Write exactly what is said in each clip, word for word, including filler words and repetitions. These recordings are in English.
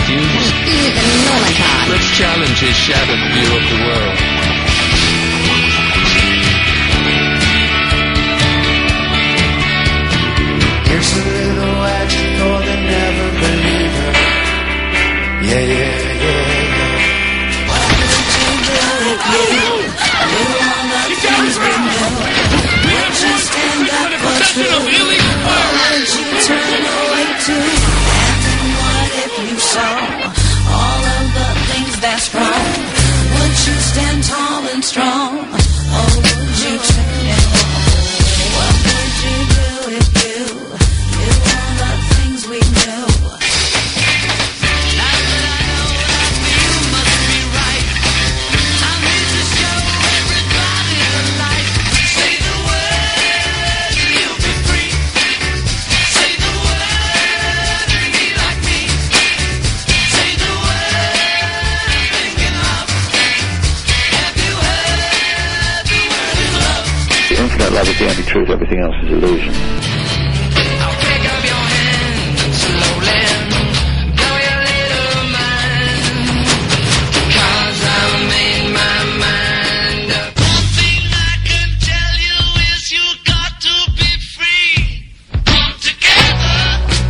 confused. Let's challenge his shattered view of the world. It's a little magical, they never believe her. Yeah, yeah, yeah, yeah. What would you do if you knew all the things we know? Would you stand up for truth? Or would you turn away too? And what if you saw all of the things that's wrong? Would you stand tall and strong? Or would you turn and walk? What would you do if you knew all the things we know? Now that I know that you must be right, I need to show everybody the light. Say the word, you'll be free. Say the word, be like me. Say the word, thinking love. Have you heard the word is love? The infinite love is the only truth, everything else is illusion. I'll pick up your hand slowly, blow your little mind, 'cause I've made my mind up. One thing I can tell you is you got to be free. Come together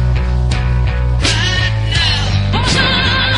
right now.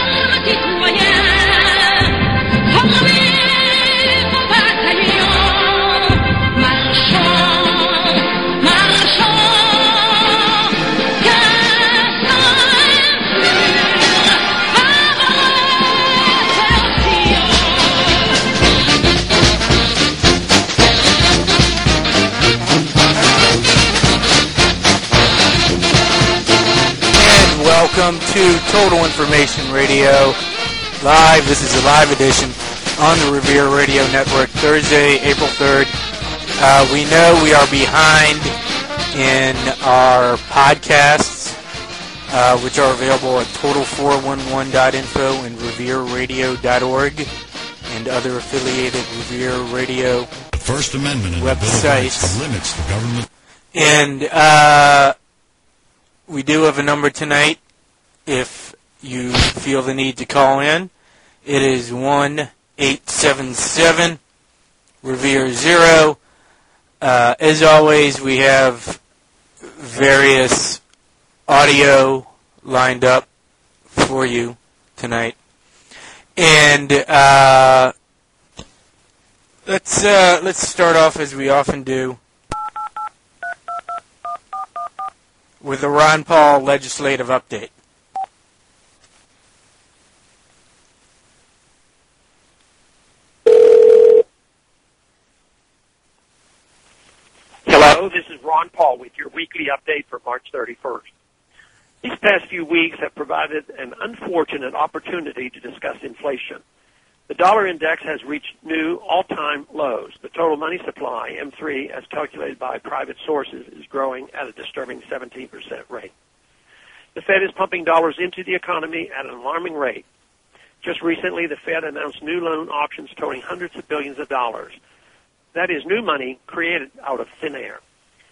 And welcome to Total Information Radio Live. This is a live edition on the Revere Radio Network, Thursday, April third. Uh, we know we are behind in our podcasts, uh, which are available at total four one one dot info and revere radio dot org and other affiliated Revere Radio The First Amendment in the Bill of Rights websites. limits the government. And uh, we do have a number tonight if you feel the need to call in. It is one eight seven seven Revere zero. Uh, as always, we have various audio lined up for you tonight. And uh, let's uh, let's start off as we often do with the Ron Paul legislative update. Hello, this is Ron Paul with your weekly update for March thirty-first. These past few weeks have provided an unfortunate opportunity to discuss inflation. The dollar index has reached new all-time lows. The total money supply, M three, as calculated by private sources, is growing at a disturbing seventeen percent rate. The Fed is pumping dollars into the economy at an alarming rate. Just recently, the Fed announced new loan auctions totaling hundreds of billions of dollars. That is new money created out of thin air.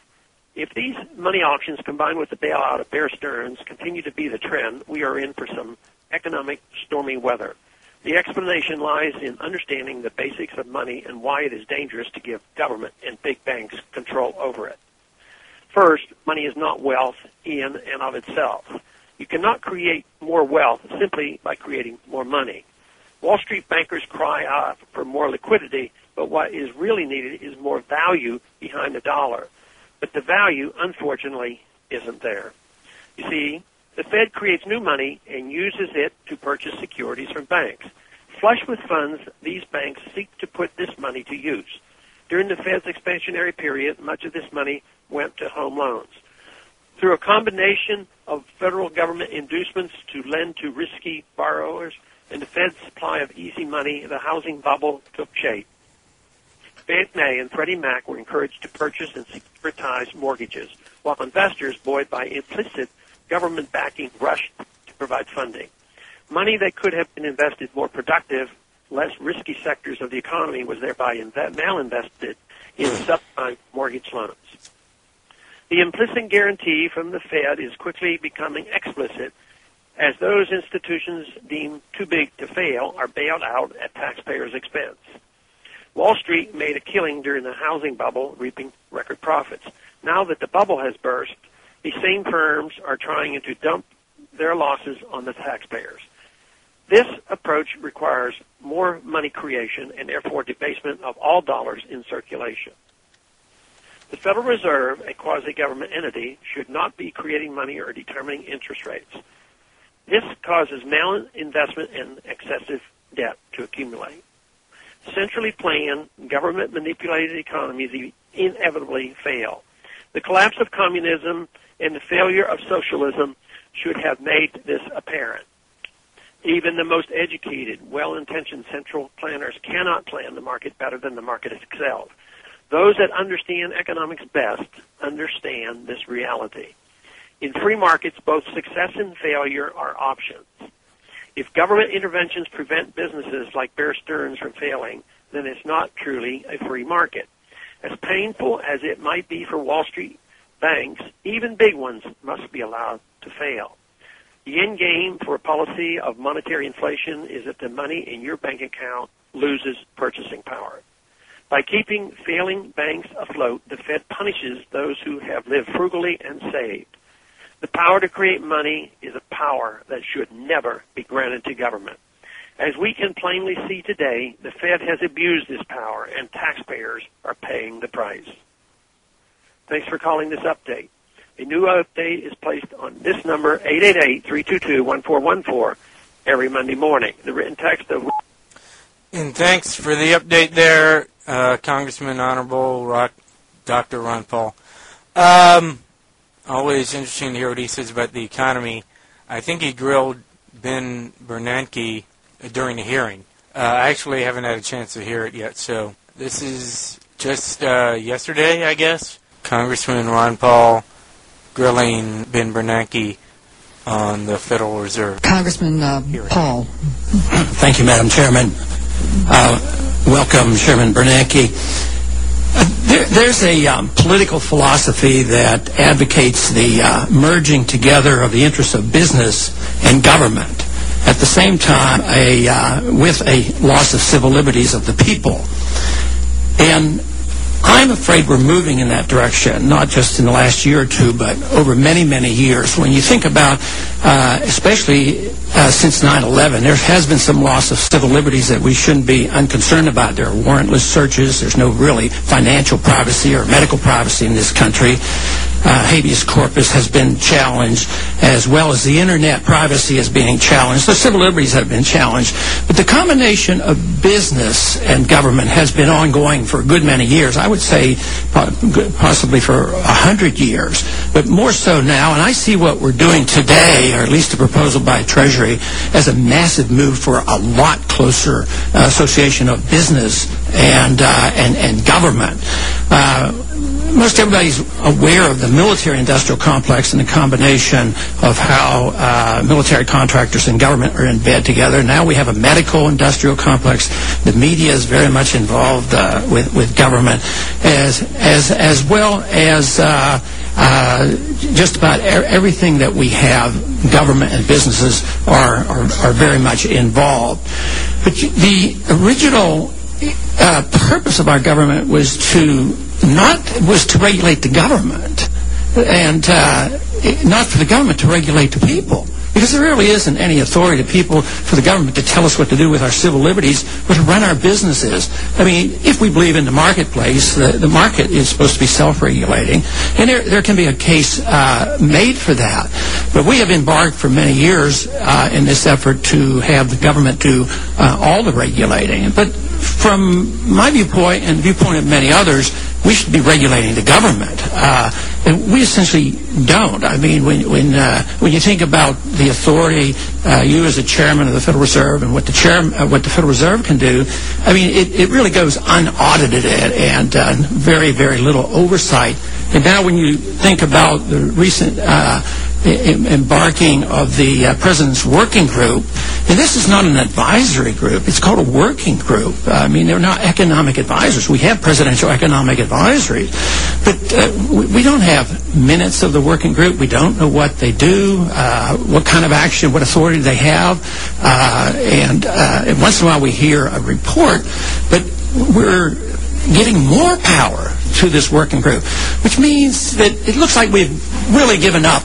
If these money auctions combined with the bailout of Bear Stearns continue to be the trend, we are in for some economic stormy weather. The explanation lies in understanding the basics of money and why it is dangerous to give government and big banks control over it. First, money is not wealth in and of itself. You cannot create more wealth simply by creating more money. Wall Street bankers cry out for more liquidity, but what is really needed is more value behind the dollar. But the value, unfortunately, isn't there. You see, the Fed creates new money and uses it to purchase securities from banks. Flush with funds, these banks seek to put this money to use. During the Fed's expansionary period, much of this money went to home loans. Through a combination of federal government inducements to lend to risky borrowers and the Fed's supply of easy money, the housing bubble took shape. Fannie Mae and Freddie Mac were encouraged to purchase and securitize mortgages, while investors, buoyed by implicit government backing, rushed to provide funding. Money that could have been invested more productive, less risky sectors of the economy was thereby inve- now invested in subprime mortgage loans. The implicit guarantee from the Fed is quickly becoming explicit as those institutions deemed too big to fail are bailed out at taxpayers' expense. Wall Street made a killing during the housing bubble, reaping record profits. Now that the bubble has burst, these same firms are trying to dump their losses on the taxpayers. This approach requires more money creation and therefore debasement of all dollars in circulation. The Federal Reserve, a quasi-government entity, should not be creating money or determining interest rates. This causes malinvestment and excessive debt to accumulate. Centrally planned, government-manipulated economies inevitably fail. The collapse of communism and the failure of socialism should have made this apparent. Even the most educated, well-intentioned central planners cannot plan the market better than the market itself. Those that understand economics best understand this reality. In free markets, both success and failure are options. If government interventions prevent businesses like Bear Stearns from failing, then it's not truly a free market. As painful as it might be for Wall Street banks, even big ones must be allowed to fail. The end game for a policy of monetary inflation is that the money in your bank account loses purchasing power. By keeping failing banks afloat, the Fed punishes those who have lived frugally and saved. The power to create money is a power that should never be granted to government. As we can plainly see today, the Fed has abused this power, and taxpayers are paying the price. Thanks for calling this update. A new update is placed on this number, eight eight eight, three two two, one four one four, every Monday morning. The written text of... And thanks for the update there, uh, Congressman Honorable Rock, Doctor Ron Paul. Um, always interesting to hear what he says about the economy. I think he grilled Ben Bernanke during the hearing. Uh, I actually haven't had a chance to hear it yet, so this is just uh, yesterday, I guess. Congressman Ron Paul grilling Ben Bernanke on the Federal Reserve. Congressman uh, Paul. Thank you, Madam Chairman. Uh, welcome, Chairman Bernanke. Uh, there, there's a um, political philosophy that advocates the uh, merging together of the interests of business and government. At the same time, a, uh, with a loss of civil liberties of the people. And I'm afraid we're moving in that direction, not just in the last year or two, but over many, many years. When you think about, uh, especially uh, since nine eleven, there has been some loss of civil liberties that we shouldn't be unconcerned about. There are warrantless searches. There's no really financial privacy or medical privacy in this country. Uh, habeas corpus has been challenged, as well as the internet privacy is being challenged. The civil liberties have been challenged. But the combination of business and government has been ongoing for a good many years. I would say possibly for a hundred years, but more so now. And I see what we're doing today, or at least a proposal by Treasury, as a massive move for a lot closer uh, association of business and, uh, and, and government. Uh, Most everybody's aware of the military-industrial complex and the combination of how uh, military contractors and government are in bed together. Now we have a medical-industrial complex. The media is very much involved uh, with, with government, as, as, as well as uh, uh, just about er everything that we have, government and businesses are, are, are very much involved. But the original uh, purpose of our government was to not was to regulate the government, and uh, not for the government to regulate the people, because there really isn't any authority to people for the government to tell us what to do with our civil liberties or to run our businesses. I mean, if we believe in the marketplace, the, the market is supposed to be self-regulating, and there, there can be a case uh, made for that. But we have embarked for many years uh, in this effort to have the government do uh, all the regulating. But from my viewpoint and the viewpoint of many others, we should be regulating the government. Uh, and we essentially don't. I mean, when when uh, when you think about the authority, uh, you as a chairman of the Federal Reserve, and what the chair, uh, what the Federal Reserve can do, I mean, it, it really goes unaudited and uh, very, very little oversight. And now when you think about the recent uh, em- embarking of the uh, President's Working Group. And this is not an advisory group. It's called a working group. I mean, they're not economic advisors. We have presidential economic advisories, but uh, we, we don't have minutes of the working group. We don't know what they do, uh, what kind of action, what authority they have. Uh, and, uh, and once in a while we hear a report, but we're getting more power to this working group, which means that it looks like we've really given up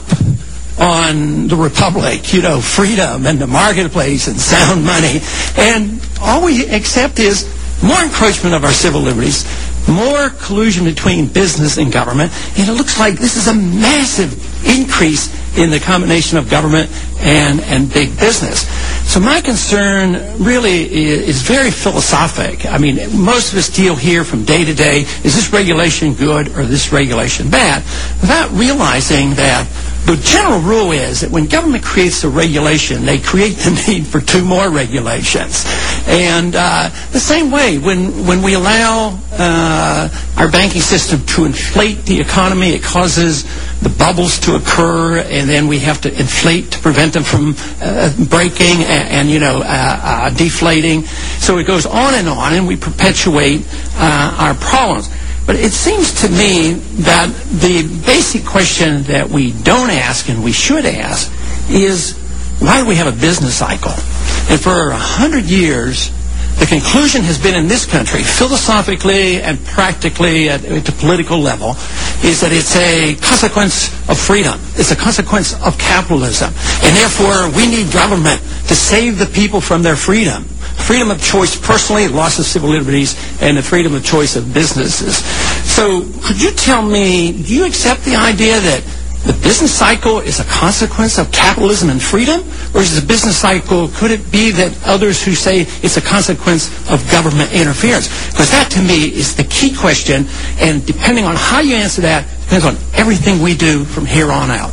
on the republic, you know, freedom and the marketplace and sound money. And all we accept is more encroachment of our civil liberties, more collusion between business and government. And it looks like this is a massive increase in the combination of government and, and big business. So my concern really is, is very philosophic. I mean, most of us deal here from day to day, is this regulation good or this regulation bad, without realizing that the general rule is that when government creates a regulation, they create the need for two more regulations. And uh, the same way, when, when we allow uh, our banking system to inflate the economy, it causes the bubbles to occur, and then we have to inflate to prevent them from uh, breaking and, and, you know, uh, uh, deflating. So it goes on and on, and we perpetuate uh, our problems. But it seems to me that the basic question that we don't ask and we should ask is, why do we have a business cycle? And for a hundred years, the conclusion has been in this country, philosophically and practically at, at the political level, is that it's a consequence of freedom. It's a consequence of capitalism. And therefore, we need government to save the people from their freedom. Freedom of choice personally, loss of civil liberties, and the freedom of choice of businesses. So could you tell me, do you accept the idea that the business cycle is a consequence of capitalism and freedom? Or is the business cycle, could it be that others who say it's a consequence of government interference? Because that, to me, is the key question, and depending on how you answer that, depends on everything we do from here on out.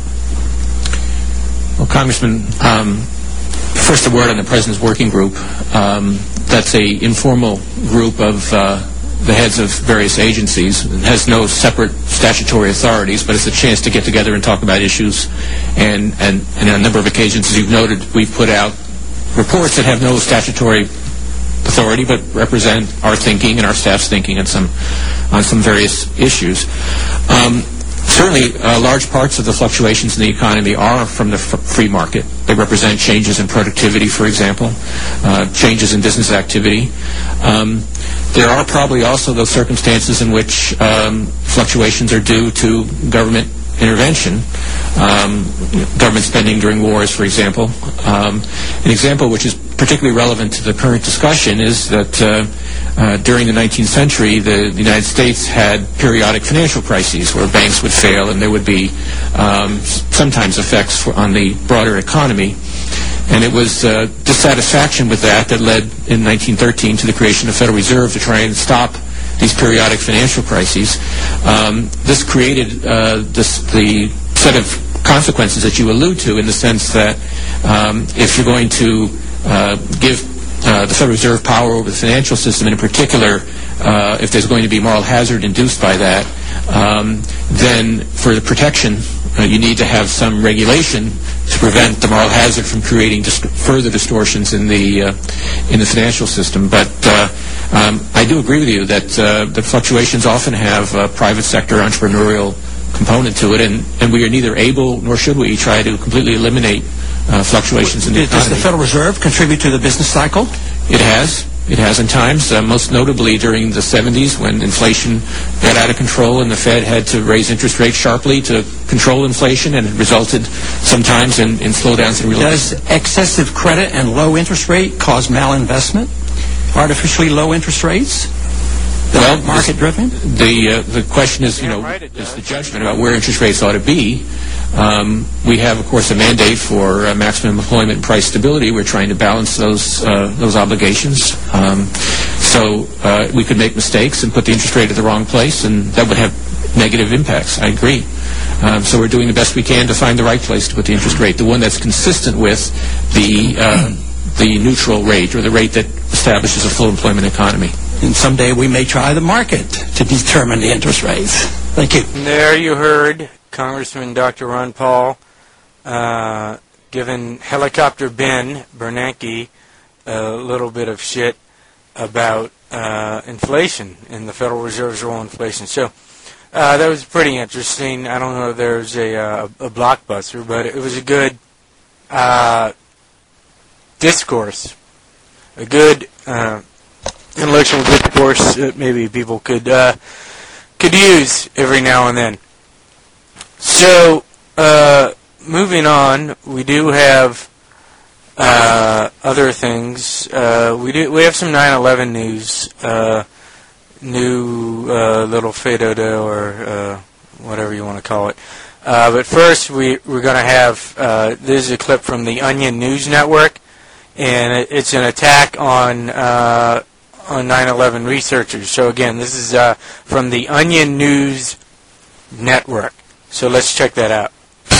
Well, Congressman, um, first a word on the President's Working Group. Um, that's a informal group of uh, the heads of various agencies. It has no separate statutory authorities, but it's a chance to get together and talk about issues. And, and, and on a number of occasions, as you've noted, we've put out reports that have no statutory authority, but represent our thinking and our staff's thinking on some, on some various issues. Um, Certainly, uh, large parts of the fluctuations in the economy are from the f free market. They represent changes in productivity, for example, uh, changes in business activity. Um, there are probably also those circumstances in which um, fluctuations are due to government intervention, um, government spending during wars, for example. Um, an example which is particularly relevant to the current discussion is that uh, uh, during the nineteenth century, the, the United States had periodic financial crises where banks would fail and there would be um, sometimes effects for, on the broader economy. And it was uh, dissatisfaction with that that led in nineteen thirteen to the creation of the Federal Reserve to try and stop these periodic financial crises. Um, this created uh, this, the set of consequences that you allude to, in the sense that um, if you're going to uh, give uh, the Federal Reserve power over the financial system, and in particular, uh, if there's going to be moral hazard induced by that, um, then for the protection, uh, you need to have some regulation to prevent the moral hazard from creating dist further distortions in the uh, in the financial system. But uh, um, I do agree with you that uh, the fluctuations often have a private sector entrepreneurial component to it, and, and we are neither able nor should we try to completely eliminate uh, fluctuations in the economy. Does the Federal Reserve contribute to the business cycle? It has. It has in times, uh, most notably during the seventies when inflation got out of control and the Fed had to raise interest rates sharply to control inflation, and it resulted sometimes in, in slowdowns in real estate. Does excessive credit and low interest rate cause malinvestment? Artificially low interest rates? Well, market-driven? The, uh, the question is, you know, is the judgment about where interest rates ought to be. Um, we have, of course, a mandate for uh, maximum employment and price stability. We're trying to balance those uh, those obligations. Um, so uh, we could make mistakes and put the interest rate at the wrong place, and that would have negative impacts. I agree. Um, so we're doing the best we can to find the right place to put the interest rate, the one that's consistent with the uh, the neutral rate, or the rate that establishes a full employment economy. And someday we may try the market to determine the interest rates. Thank you. There you heard Congressman Doctor Ron Paul uh, giving Helicopter Ben Bernanke a little bit of shit about uh, inflation and the Federal Reserve's role in inflation. So uh, that was pretty interesting. I don't know if there's a, uh, a blockbuster, but it was a good uh, discourse, a good uh, intellectual discourse that maybe people could uh, could use every now and then. So, uh, moving on, we do have uh, other things. Uh, we do we have some nine eleven news, uh, new uh, little Fedodo or uh, whatever you want to call it. Uh, but first, we we're going to have uh, this is a clip from the Onion News Network, and it, it's an attack on uh, on nine eleven researchers. So again, this is uh, from the Onion News Network. So let's check that out.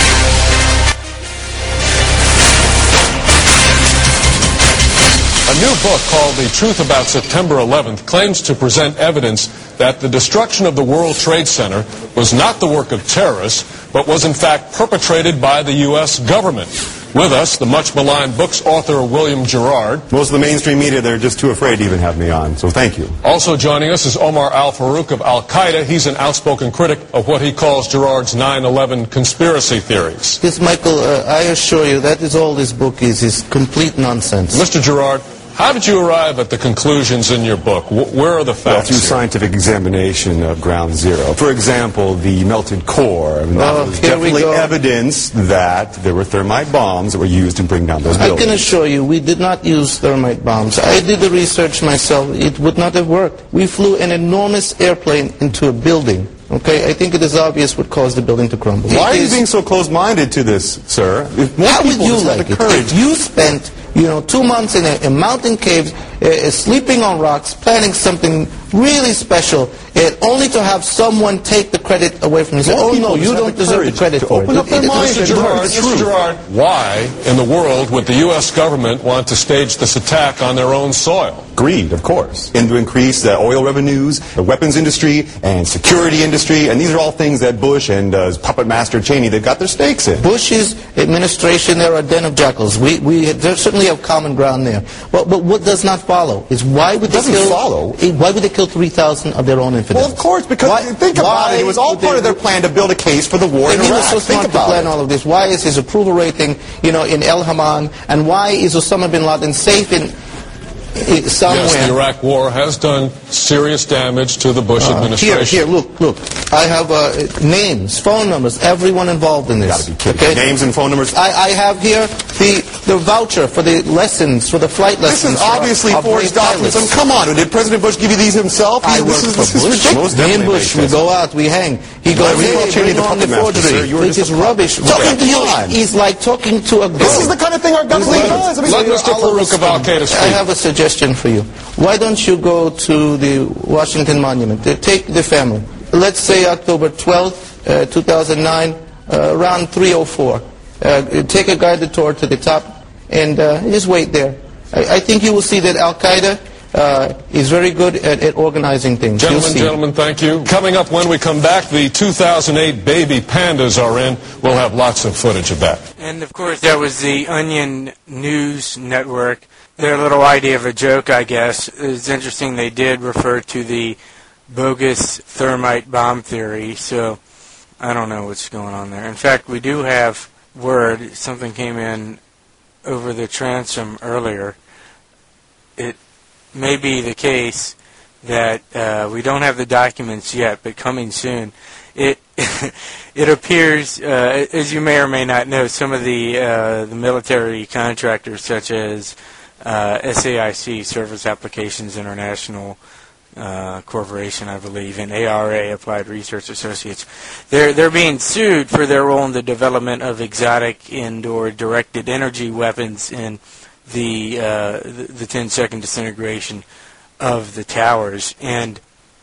A new book called The Truth About September eleventh claims to present evidence that the destruction of the World Trade Center was not the work of terrorists, but was in fact perpetrated by the U S government. With us, the much-maligned book's author, William Gerard. Most of the mainstream media, they're just too afraid to even have me on, so thank you. Also joining us is Omar Al-Farouk of Al-Qaeda. He's an outspoken critic of what he calls Gerard's nine eleven conspiracy theories. Yes, Michael, uh, I assure you that is all this book is, is complete nonsense. Mister Gerard, how did you arrive at the conclusions in your book? W where are the facts? Well, through here? scientific examination of ground zero. For example, the melted core. I mean, that Oh, was here we definitely go. evidence that there were thermite bombs that were used to bring down those I buildings. can assure you we did not use thermite bombs. I did the research myself. It would not have worked. We flew an enormous airplane into a building. Okay, I think it is obvious what caused the building to crumble. Why are It you is- being so close-minded to this, sir? If more How would people you just had like the it courage. if you spent, you know, two months in a, a mountain cave, uh, uh, sleeping on rocks, planning something really special, and only to have someone take the credit away from you? Say, More oh people no, just you have don't the deserve the courage credit to for open it. up their It- it- minds it's Mister and true. Gerard, It's Mister true. Gerard, why in the world would the U S government want to stage this attack on their own soil? Greed, of course. And to increase the oil revenues, the weapons industry, and security industry. And these are all things that Bush and uh, his puppet master Cheney, they've got their stakes in. Bush's administration, they're a den of jackals. We, we there certainly have common ground there. Well, but what does not follow is why would It they doesn't kill? follow. eh, Why would they kill three thousand of their own infidels? Well, of course, because Why- think about why it. It was all would part they- of their plan to build a case for the war in And he was Iraq. so Think smart to about plan it. all of this. Why is his approval rating, you know, in El Haman, and why is Osama bin Laden safe in eh, somewhere? Yes, the Iraq War has done serious damage to the Bush Uh, administration. Here, here, look, look. I have uh, names, phone numbers, everyone involved in this. Gotta be kidding. Names and phone numbers. I, I have here the the voucher for the lessons, for the flight This lessons. is obviously of forged brave documents. I pilots. mean, come on, did President Bush give you these himself? I this work is, for this is Bush. ridiculous. Me and Bush, we go out, we hang. He goes, we call hey, Cheney bring the on the puppet master, sir. forgery. You were Which just is a puppet. rubbish. Look, Talking to you come on. is like talking to a girl. This is the kind of thing our government does. I mean, Let Mister all of Farouk us- of Al-Qaeda I speak. have a suggestion for you. Why don't you go to the Washington Monument? Uh, Take the family. Let's say October twelfth, uh, two thousand nine, uh, around three oh four. Uh, take a guided tour to the top and uh, just wait there. I, I think you will see that Al-Qaeda uh, is very good at, at organizing things. You'll Gentlemen, see. gentlemen, thank you. Coming up when we come back, the two thousand eight baby pandas are in. We'll have lots of footage of that. And of course, that was the Onion News Network. Their little idea of a joke, I guess, is interesting. They did refer to the bogus thermite bomb theory, so I don't know what's going on there. In fact, we do have word, something came in over the transom earlier. It may be the case that uh, we don't have the documents yet, but coming soon. It it appears, uh, as you may or may not know, some of the uh, the military contractors, such as uh, S A I C, Service Applications International uh, Corporation, I believe, and A R A, Applied Research Associates, they're they're being sued for their role in the development of exotic and/or directed energy weapons and the uh, the, the ten second disintegration of the towers. And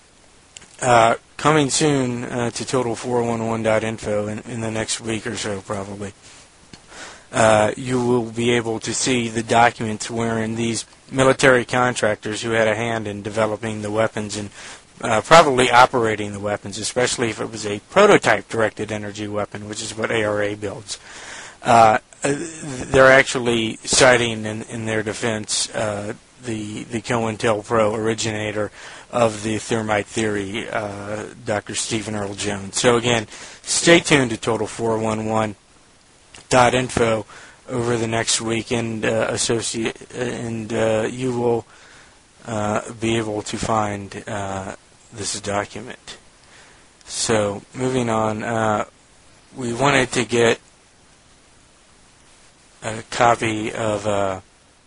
uh, coming soon uh, to total four one one dot info in, in the next week or so, probably, uh, you will be able to see the documents wherein these military contractors who had a hand in developing the weapons and uh, probably operating the weapons, especially if it was a prototype directed energy weapon, which is what A R A builds. Uh, they're actually citing in, in their defense uh, the the COINTELPRO originator of the thermite theory, uh, Doctor Stephen Earl Jones. So again, stay tuned to Total four one one dot info over the next week, and uh, associate, and uh, you will uh, be able to find uh, this document. So moving on, uh, we wanted to get a copy of uh,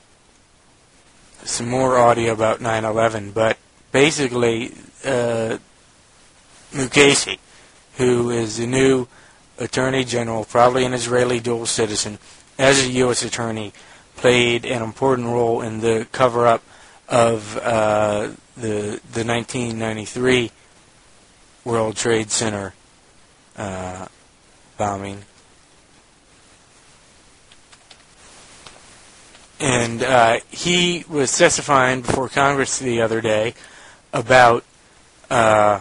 some more audio about nine eleven, but basically uh, Mukasey, who is the new Attorney General, probably an Israeli dual citizen, as a U S attorney, played an important role in the cover-up of uh, the the nineteen ninety-three World Trade Center uh, bombing. And uh, he was testifying before Congress the other day about uh,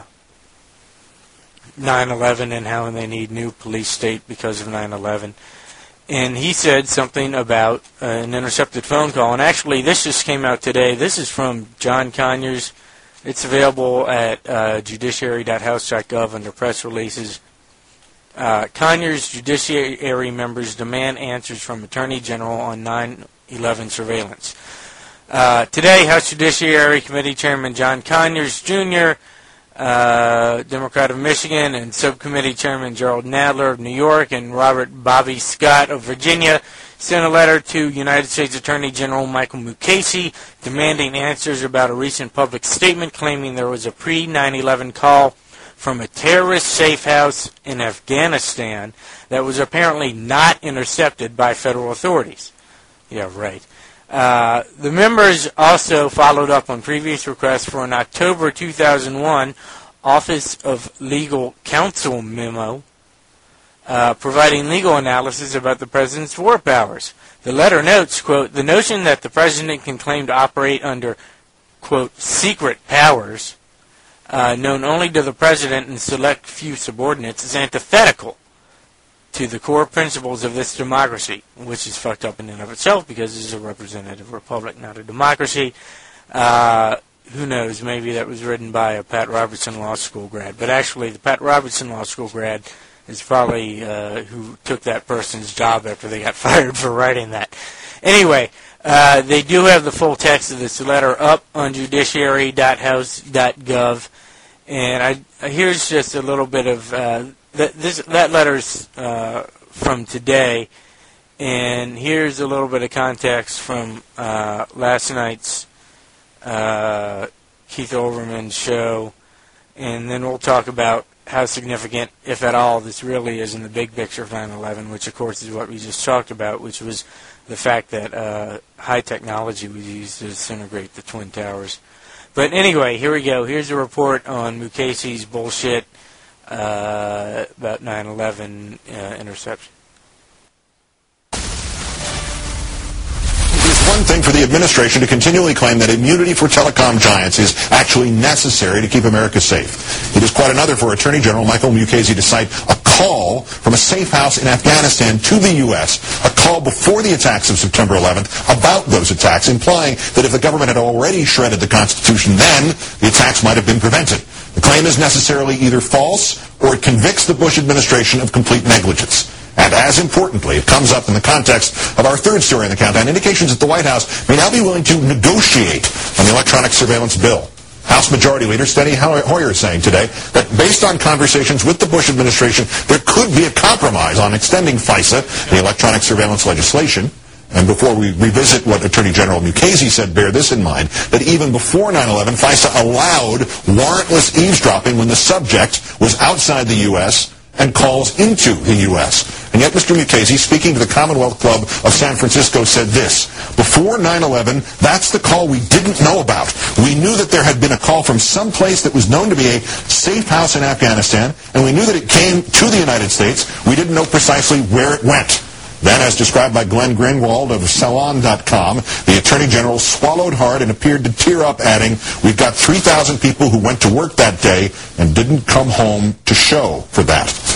nine eleven and how they need new police state because of nine eleven. And he said something about uh, an intercepted phone call. And actually, this just came out today. This is from John Conyers. It's available at uh, judiciary dot house dot gov under press releases. Uh, Conyers judiciary members demand answers from Attorney General on nine eleven surveillance. Uh, today, House Judiciary Committee Chairman John Conyers, Junior, uh, Democrat of Michigan, and Subcommittee Chairman Gerald Nadler of New York, and Robert Bobby Scott of Virginia sent a letter to United States Attorney General Michael Mukasey demanding answers about a recent public statement claiming there was a pre nine eleven call from a terrorist safe house in Afghanistan that was apparently not intercepted by federal authorities. Yeah, right. Uh, the members also followed up on previous requests for an October two thousand one Office of Legal Counsel memo uh, providing legal analysis about the president's war powers. The letter notes, quote, the notion that the president can claim to operate under, quote, secret powers uh, known only to the president and select few subordinates is antithetical to the core principles of this democracy, which is fucked up in and of itself because this is a representative republic, not a democracy. Uh, who knows, maybe that was written by a Pat Robertson Law School grad. But actually, the Pat Robertson Law School grad is probably uh, who took that person's job after they got fired for writing that. Anyway, uh, they do have the full text of this letter up on judiciary dot house dot gov. And I, here's just a little bit of... Uh, That this that letter's uh, from today, and here's a little bit of context from uh, last night's uh, Keith Olbermann show, and then we'll talk about how significant, if at all, this really is in the big picture of nine eleven, which of course is what we just talked about, which was the fact that uh, high technology was used to disintegrate the Twin Towers. But anyway, here we go. Here's a report on Mukasey's bullshit Uh, about nine eleven uh, interception. It is one thing for the administration to continually claim that immunity for telecom giants is actually necessary to keep America safe. It is quite another for Attorney General Michael Mukasey to cite a call from a safe house in Afghanistan to the U S, a call before the attacks of September eleventh about those attacks, implying that if the government had already shredded the Constitution then, the attacks might have been prevented. The claim is necessarily either false or it convicts the Bush administration of complete negligence. And as importantly, it comes up in the context of our third story in the countdown, indications that the White House may now be willing to negotiate on the electronic surveillance bill. House Majority Leader Steny Hoyer is saying today that based on conversations with the Bush administration, there could be a compromise on extending FISA, the electronic surveillance legislation. And before we revisit what Attorney General Mukasey said, bear this in mind, that even before nine eleven, FISA allowed warrantless eavesdropping when the subject was outside the U S and calls into the U S. And yet Mister Mukasey, speaking to the Commonwealth Club of San Francisco, said this: before nine eleven, that's the call we didn't know about. We knew that there had been a call from some place that was known to be a safe house in Afghanistan, and we knew that it came to the United States. We didn't know precisely where it went. Then, as described by Glenn Greenwald of Salon dot com, the Attorney General swallowed hard and appeared to tear up, adding, we've got three thousand people who went to work that day and didn't come home to show for that.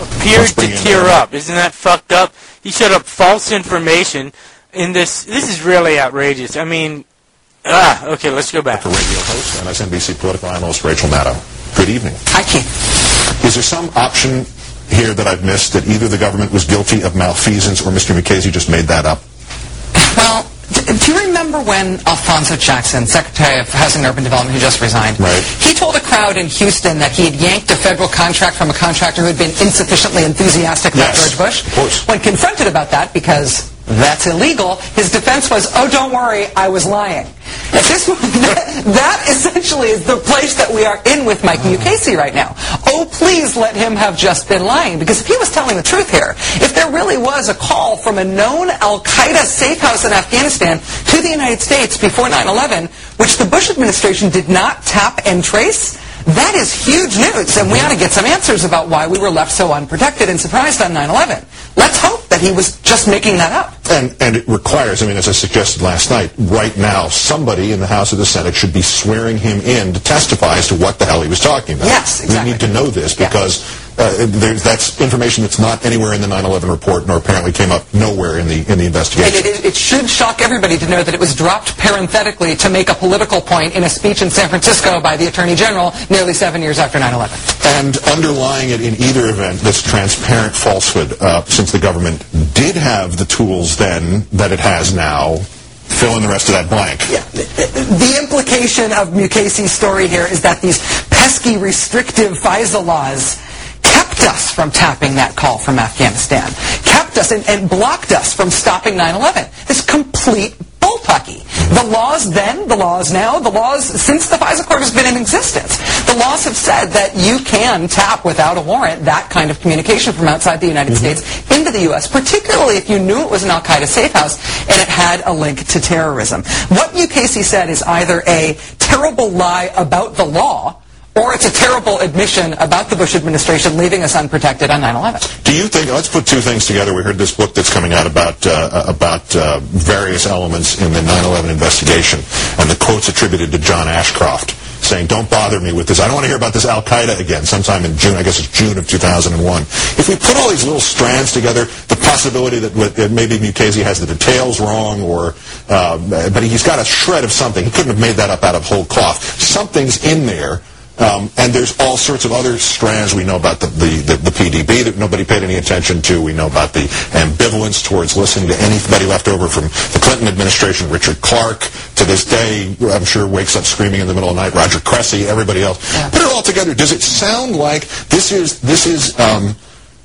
appeared to tear up. Isn't that fucked up? He showed up false information in this. This is really outrageous. I mean, ah, okay, let's go back. Radio host, M S N B C political analyst Rachel Maddow. Good evening. Hi, Keith. Is there some option here that I've missed that either the government was guilty of malfeasance or Mister Mukasey just made that up? Well, do you remember when Alphonso Jackson, Secretary of Housing and Urban Development, who just resigned, right. he told a crowd in Houston that he had yanked a federal contract from a contractor who had been insufficiently enthusiastic about Yes, George Bush? Of course. When confronted about that, because that's illegal, his defense was, oh, don't worry, I was lying. At this point, that, that essentially is the place that we are in with Mike Mukasey right now. Oh, please let him have just been lying. Because if he was telling the truth here, if there really was a call from a known al-Qaeda safe house in Afghanistan to the United States before nine eleven, which the Bush administration did not tap and trace, that is huge news, and we ought to get some answers about why we were left so unprotected and surprised on nine eleven. Let's hope that he was just making that up. And, and it requires, I mean, as I suggested last night, right now, somebody in the House or the Senate should be swearing him in to testify as to what the hell he was talking about. Yes, exactly. We need to know this because uh, there, that's information that's not anywhere in the nine eleven report, nor apparently came up nowhere in the in the investigation. And it, it should shock everybody to know that it was dropped parenthetically to make a political point in a speech in San Francisco by the Attorney General nearly seven years after nine eleven. And underlying it in either event, this transparent falsehood, uh, since the government did have the tools then that it has now, fill in the rest of that blank. Yeah. The implication of Mukasey's story here is that these pesky, restrictive FISA laws kept us from tapping that call from Afghanistan, kept us and, and blocked us from stopping nine eleven. This complete bullpucky. The laws then, the laws now, the laws since the FISA court has been in existence, the laws have said that you can tap without a warrant that kind of communication from outside the United mm-hmm. States into the U S, particularly if you knew it was an al-Qaeda safe house and it had a link to terrorism. What Mukasey said is either a terrible lie about the law, or it's a terrible admission about the Bush administration leaving us unprotected on nine eleven. Do you think, let's put two things together. We heard this book that's coming out about uh, about uh, various elements in the nine eleven investigation, and the quotes attributed to John Ashcroft, saying, don't bother me with this. I don't want to hear about this Al-Qaeda again, sometime in June, I guess it's June of two thousand one. If we put all these little strands together, the possibility that, that maybe Mukasey has the details wrong, or uh, but he's got a shred of something. He couldn't have made that up out of whole cloth. Something's in there. Um, and there's all sorts of other strands. We know about the, the, the, the P D B that nobody paid any attention to. We know about the ambivalence towards listening to anybody left over from the Clinton administration. Richard Clark, to this day, I'm sure wakes up screaming in the middle of the night. Roger Cressy, everybody else. Yeah. Put it all together. Does it sound like this is this is um,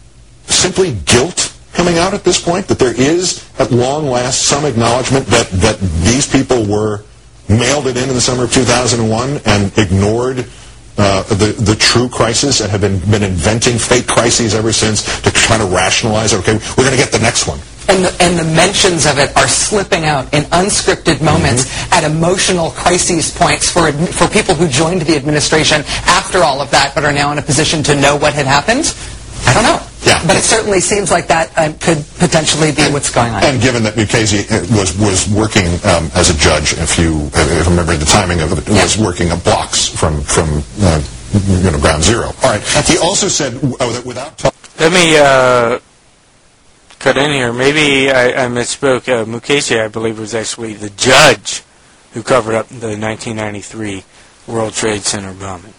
simply guilt coming out at this point? That there is, at long last, some acknowledgement that, that these people were mailed it in in the summer of two thousand one and ignored Uh, the the true crisis, and have been been inventing fake crises ever since to try to rationalize. Okay, we're going to get the next one. And the, and the mentions of it are slipping out in unscripted moments mm-hmm. at emotional crises points for for people who joined the administration after all of that, but are now in a position to know what had happened. I don't know. Yeah. But it certainly seems like that uh, could potentially be what's going on. And given that Mukasey was was working um, as a judge, if you if I remember the timing of it, yeah. was working at blocks from from uh, you know ground zero. All right. That's he also said uh, that without. Let me uh, cut in here. Maybe I, I misspoke. Uh, Mukasey, I believe, was actually the judge who covered up the nineteen ninety-three World Trade Center bombing.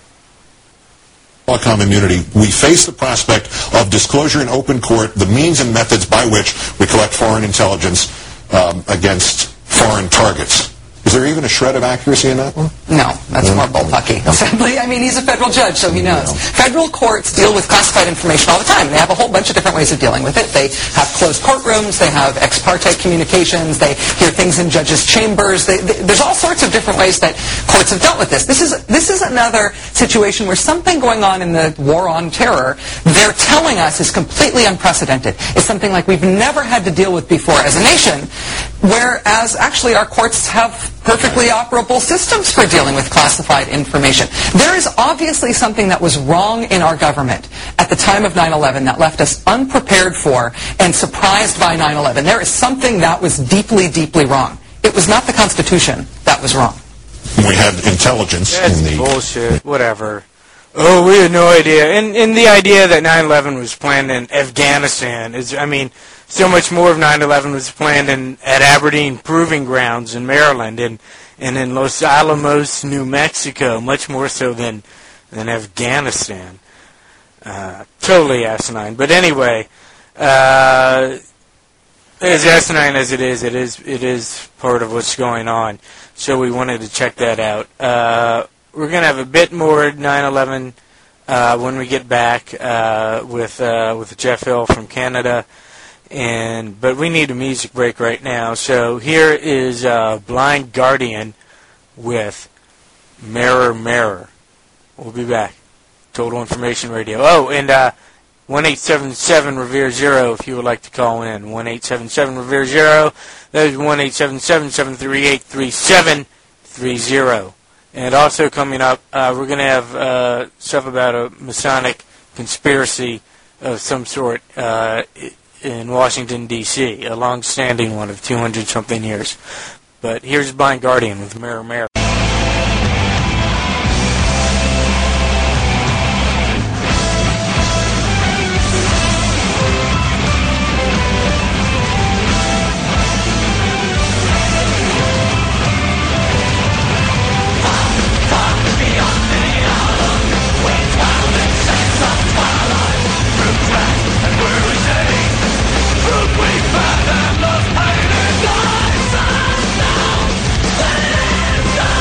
Telecom immunity, we face the prospect of disclosure in open court, the means and methods by which we collect foreign intelligence um, against foreign targets. Is there even a shred of accuracy in that one? No, that's mm-hmm. more bullpucky. Sadly, I mean, he's a federal judge, so he knows. Yeah. Federal courts deal with classified information all the time. They have a whole bunch of different ways of dealing with it. They have closed courtrooms. They have ex parte communications. They hear things in judges' chambers. They, they, there's all sorts of different ways that courts have dealt with this. This is this is another situation where something going on in the war on terror, they're telling us, is completely unprecedented. It's something like we've never had to deal with before as a nation, whereas actually our courts have perfectly operable systems for dealing with classified information. There is obviously something that was wrong in our government at the time of nine eleven that left us unprepared for and surprised by nine eleven. There is something that was deeply, deeply wrong. It was not the Constitution that was wrong. We had intelligence That's in the... bullshit. Whatever. Oh, we had no idea. And, and the idea that nine eleven was planned in Afghanistan is, I mean, so much more of nine eleven was planned in at Aberdeen Proving Grounds in Maryland and, and in Los Alamos, New Mexico, much more so than, than Afghanistan. Uh, totally asinine. But anyway, uh, as asinine as it is, it is it is part of what's going on. So we wanted to check that out. Uh, we're going to have a bit more nine eleven uh, when we get back uh, with uh, with Jeff Hill from Canada. And but we need a music break right now. So here is uh, Blind Guardian with Mirror Mirror. We'll be back. Total Information Radio. Oh, and uh, one eight seven seven Revere Zero if you would like to call in. one eight seven seven Revere Zero. That is one eight seven seven, seven three eight, three seven three zero. And also coming up, uh, we're going to have uh, stuff about a Masonic conspiracy of some sort uh, in Washington, D C, a long-standing one of two hundred something years. But here's Blind Guardian with Mirror Mirror. Die.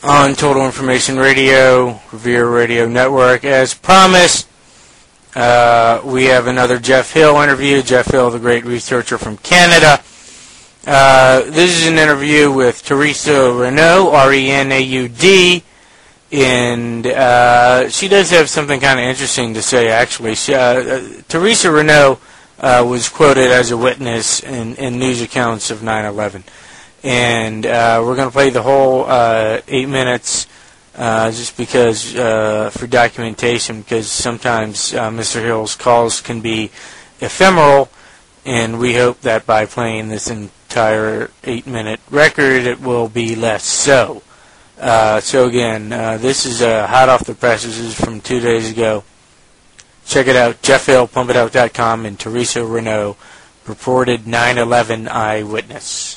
on Total Information Radio, Revere Radio Network. As promised, uh, we have another Jeff Hill interview. Jeff Hill, the great researcher from Canada. Uh, this is an interview with Teresa Renaud, R E N A U D, and uh, she does have something kind of interesting to say, actually. She, uh, uh, Teresa Renaud uh, was quoted as a witness in, in news accounts of nine eleven. And uh, we're going to play the whole uh, eight minutes uh, just because, uh, for documentation, because sometimes uh, Mister Hill's calls can be ephemeral, and we hope that by playing this entire eight-minute record, it will be less so. Uh, so again, uh, this is uh, hot off the presses. This is from two days ago. Check it out, Jeff Hill, pump it out dot com, and Teresa Renaud, reported nine eleven eyewitness.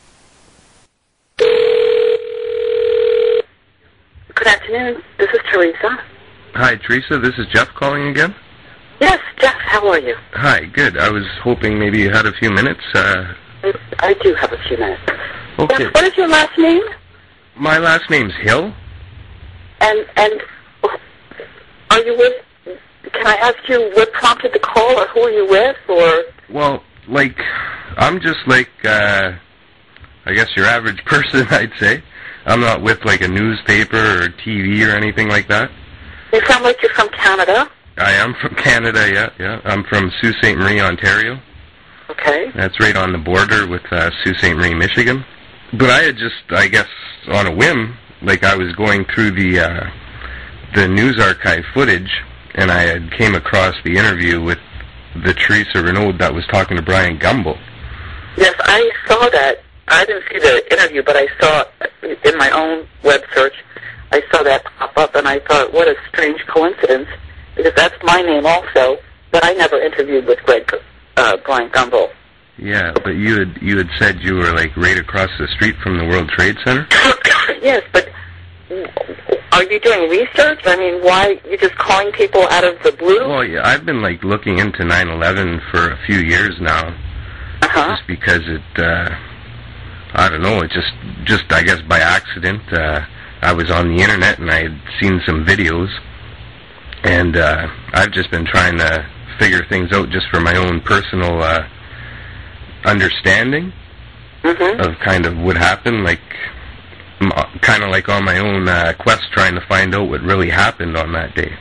Good afternoon. This is Teresa. Hi, Teresa. This is Jeff calling again. Yes, Jeff. How are you? Hi. Good. I was hoping maybe you had a few minutes. Uh, I, I do have a few minutes. Okay. Jeff, what is your last name? My last name's Hill. And and are you with? Can I ask you what prompted the call, or who are you with, or? Well, like, I'm just like, uh, I guess your average person, I'd say. I'm not with like a newspaper or T V or anything like that. You sound like you're from Canada. I am from Canada, yeah, yeah. I'm from Sault Ste. Marie, Ontario. Okay. That's right on the border with uh, Sault Ste. Marie, Michigan. But I had just, I guess, on a whim, like I was going through the uh, the news archive footage, and I had came across the interview with the Teresa Renaud that was talking to Brian Gumbel. Yes, I saw that. I didn't see the interview, but I saw in my own web search, I saw that pop up, and I thought, what a strange coincidence, because that's my name also, but I never interviewed with Greg uh, Brian Gumbel. Yeah, but you had you had said you were like right across the street from the World Trade Center? Yes, but are you doing research? I mean, why, you're just calling people out of the blue? Well, yeah, I've been like looking into nine eleven for a few years now. Uh-huh. Just because it, uh, I don't know, it just, just I guess by accident, uh, I was on the internet and I had seen some videos, and uh, I've just been trying to figure things out just for my own personal uh, understanding mm-hmm. of kind of what happened, like m- kind of like on my own uh, quest trying to find out what really happened on that day.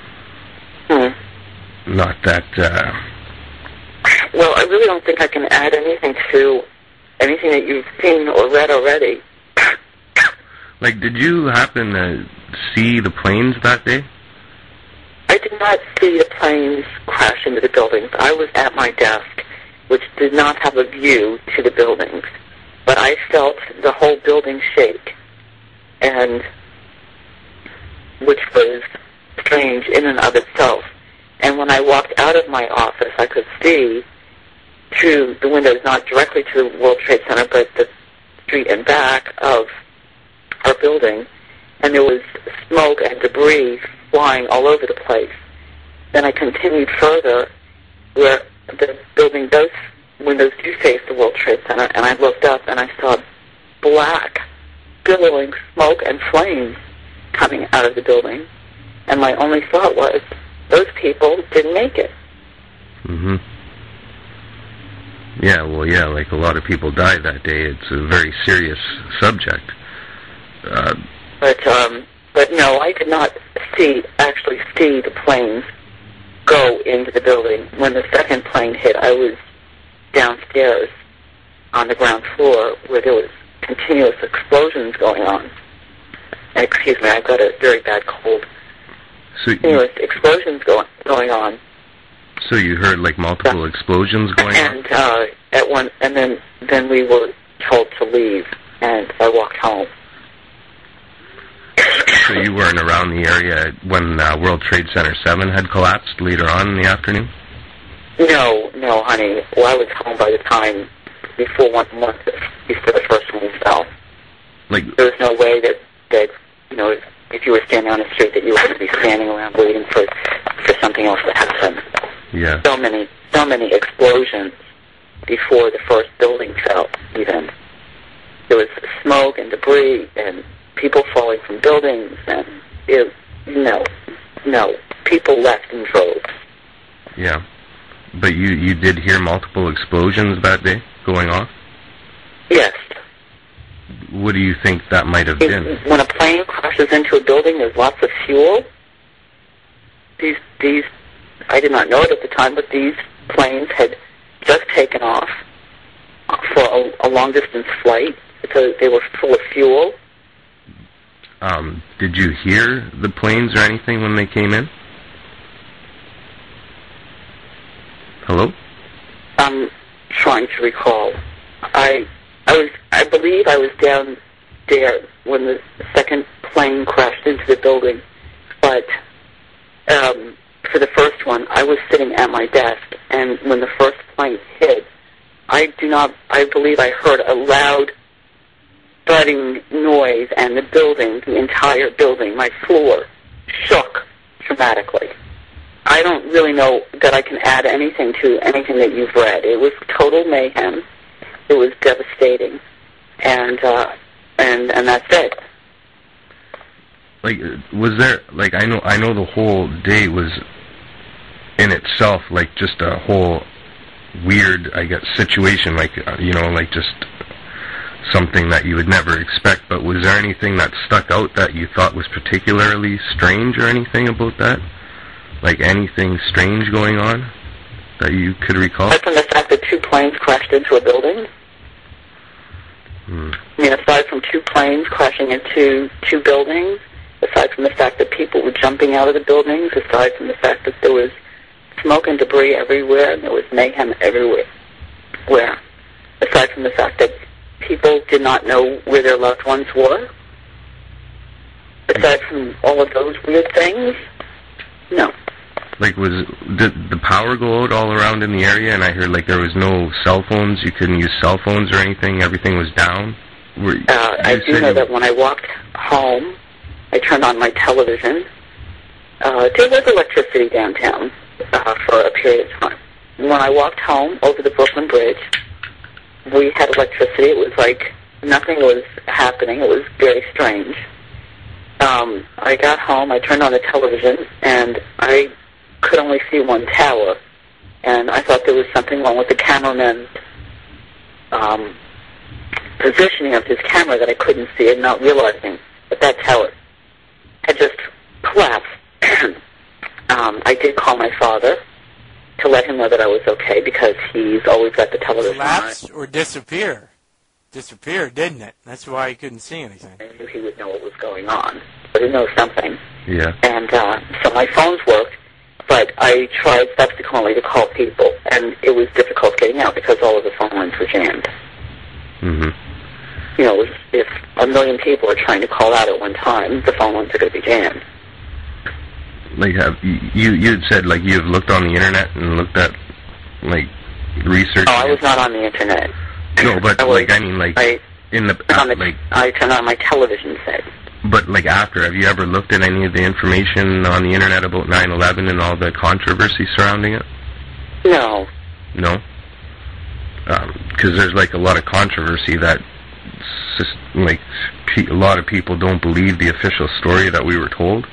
Mm-hmm. Not that... Uh, well, I really don't think I can add anything to anything that you've seen or read already. Like, did you happen to see the planes that day? I did not see the planes crash into the buildings. I was at my desk, which did not have a view to the buildings. But I felt the whole building shake, and which was strange in and of itself. And when I walked out of my office, I could see through the windows, not directly to the World Trade Center, but the street and back of our building, and there was smoke and debris flying all over the place. Then I continued further, where the building does, windows do face the World Trade Center, and I looked up and I saw black, billowing smoke and flames coming out of the building. And my only thought was, those people didn't make it. Mm-hmm. Yeah, well, yeah, like a lot of people died that day. It's a very serious subject. Uh, but, um, but no, I did not see, actually see the planes go into the building. When the second plane hit, I was downstairs on the ground floor where there was continuous explosions going on. And, excuse me, I've got a very bad cold. So continuous you, explosions going going on. So you heard like multiple yeah. explosions going and, on? And uh, at one, and then then we were told to leave, and I walked home. So you weren't around the area when uh, World Trade Center seven had collapsed later on in the afternoon? No, no, honey. Well, I was home by the time before one month before the first one fell. Like there was no way that that you know if you were standing on the street that you were going to be standing around waiting for for something else to happen. Yeah. So many, so many explosions before the first building fell. Even there was smoke and debris and people falling from buildings, and it, no, no, people left in droves. Yeah. But you, you did hear multiple explosions that day going off? Yes. What do you think that might have been? When a plane crashes into a building, there's lots of fuel. These, these, I did not know it at the time, but these planes had just taken off for a, a long-distance flight, so they were full of fuel. Um, did you hear the planes or anything when they came in? Hello? I'm trying to recall. I, I was, I believe I was down there when the second plane crashed into the building, but um, for the first one, I was sitting at my desk, and when the first plane hit, I do not, I believe I heard a loud thudding noise, and the building, the entire building, my floor, shook dramatically. I don't really know that I can add anything to anything that you've read. It was total mayhem. It was devastating, and uh, and and that's it. Like, was there, like, I know, I know the whole day was in itself, like, just a whole weird, I guess, situation, like, uh, you know, like, just something that you would never expect, but was there anything that stuck out that you thought was particularly strange or anything about that? Like, anything strange going on that you could recall? Aside from the fact that two planes crashed into a building, hmm. I mean, aside from two planes crashing into two buildings, aside from the fact that people were jumping out of the buildings, aside from the fact that there was smoke and debris everywhere, and there was mayhem everywhere, where, aside from the fact that people did not know where their loved ones were, aside from all of those weird things, no. Like, was, did the power go out all around in the area, and I heard, like, there was no cell phones, you couldn't use cell phones or anything, everything was down? Were, Uh, I do know that when I walked home, I turned on my television. Uh, there was electricity downtown uh, for a period of time. When I walked home over the Brooklyn Bridge, we had electricity. It was like nothing was happening. It was very strange. Um, I got home, I turned on the television, and I could only see one tower. And I thought there was something wrong with the cameraman's um, positioning of his camera that I couldn't see, and not realizing that that tower had just collapsed. um, I did call my father to let him know that I was okay, because he's always got the television on. Collapsed or disappear? Disappeared, didn't it? That's why he couldn't see anything. I knew he would know what was going on, but he knows something. Yeah. And uh, so my phones worked, but I tried subsequently to call people, and it was difficult getting out because all of the phone lines were jammed. Mm-hmm. You know, if a million people are trying to call out at one time, the phone lines are going to be jammed. Like, have you, you had said, like, you've looked on the internet and looked at, like, research? Oh, I was not on the internet. No, but, I was, like, I mean, like, I, in the, on the, like... I turned on my television set. But, like, after, have you ever looked at any of the information on the internet about nine eleven and all the controversy surrounding it? No. No? Because um, there's, like, a lot of controversy that, like, pe- a lot of people don't believe the official story that we were told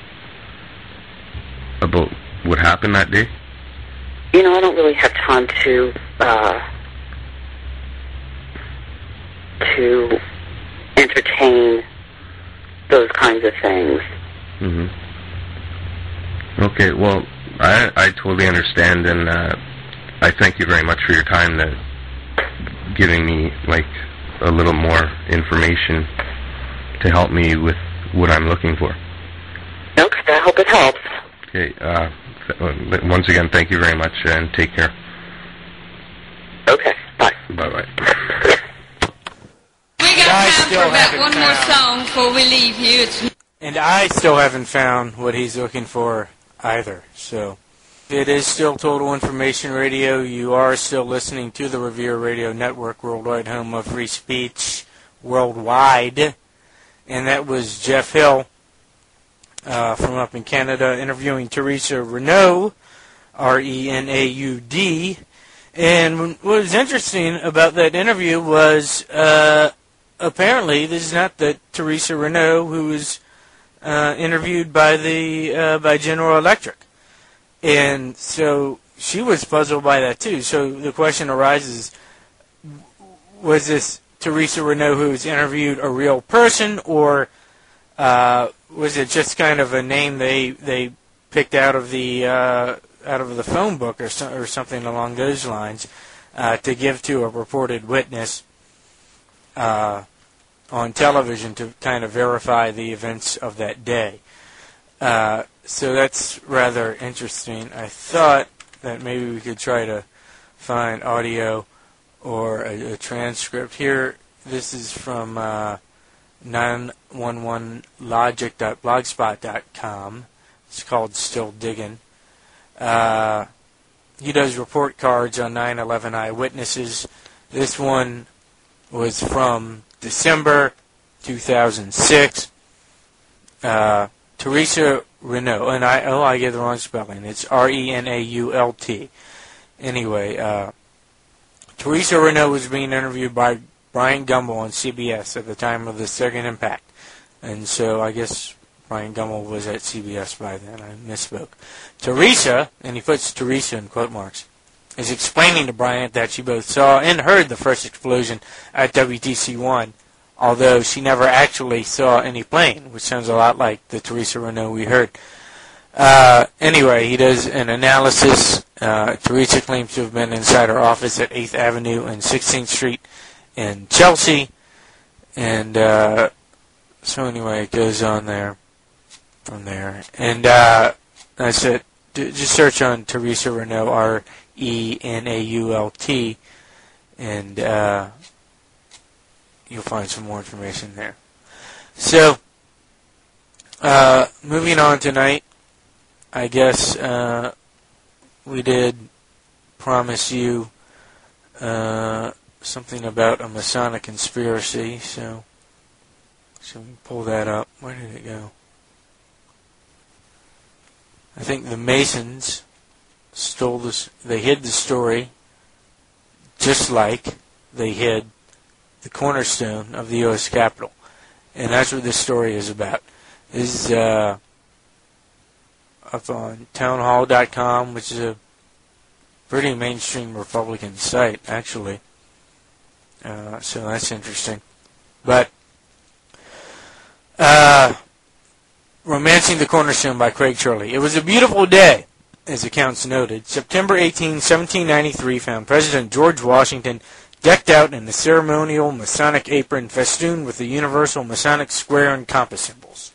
about what happened that day. You know, I don't really have time to, uh, to entertain those kinds of things. Mm-hmm. Okay, well, I I totally understand, and uh, I thank you very much for your time, that giving me, like, a little more information to help me with what I'm looking for. Okay, I hope it helps. Okay, uh, th- once again, thank you very much, and take care. Okay, bye. Bye-bye. We got I time still for about haven't one more found- song before we leave you. It's And I still haven't found what he's looking for either. So it is still Total Information Radio. You are still listening to the Revere Radio Network, worldwide home of free speech worldwide. And that was Jeff Hill uh, from up in Canada interviewing Teresa Renaud, R E N A U D. And what was interesting about that interview was uh, apparently this is not the Teresa Renault who was uh, interviewed by the uh, by General Electric, and so she was puzzled by that too. So the question arises: was this Teresa Renault who was interviewed a real person, or uh, was it just kind of a name they they picked out of the uh, out of the phone book or so, or something along those lines uh, to give to a reported witness uh, on television to kind of verify the events of that day? Uh, so that's rather interesting. I thought that maybe we could try to find audio or a, a transcript here. This is from uh, nine one one logic dot blogspot dot com. It's called Still Diggin'. Uh, he does report cards on nine eleven eyewitnesses. This one was from December two thousand six. Uh, Teresa Renault, and I oh I get the wrong spelling. It's R E N A U L T. Anyway, uh, Teresa Renault was being interviewed by Brian Gumbel on C B S at the time of the second impact, and so I guess Brian Gumbel was at C B S by then. I misspoke. Teresa, and he puts Teresa in quote marks, is explaining to Bryant that she both saw and heard the first explosion at W T C one, although she never actually saw any plane, which sounds a lot like the Teresa Renault we heard. Uh, anyway, he does an analysis. Uh, Teresa claims to have been inside her office at eighth Avenue and sixteenth Street in Chelsea. And uh, so anyway, it goes on there from there. And uh, that's it. D- just search on Teresa Renault, R E N A U L T, and uh, you'll find some more information there. So, uh, moving on tonight, I guess uh, we did promise you uh, something about a Masonic conspiracy, so so we pull that up. Where did it go? I think the Masons stole this. They hid the story, just like they hid the cornerstone of the U S Capitol, and that's what this story is about. This is uh, up on townhall dot com, which is a pretty mainstream Republican site, actually. Uh, so that's interesting. But uh, Romancing the Cornerstone by Craig Shirley. It was a beautiful day, as accounts noted. September eighteenth, seventeen ninety-three found President George Washington decked out in the ceremonial Masonic apron festooned with the universal Masonic square and compass symbols.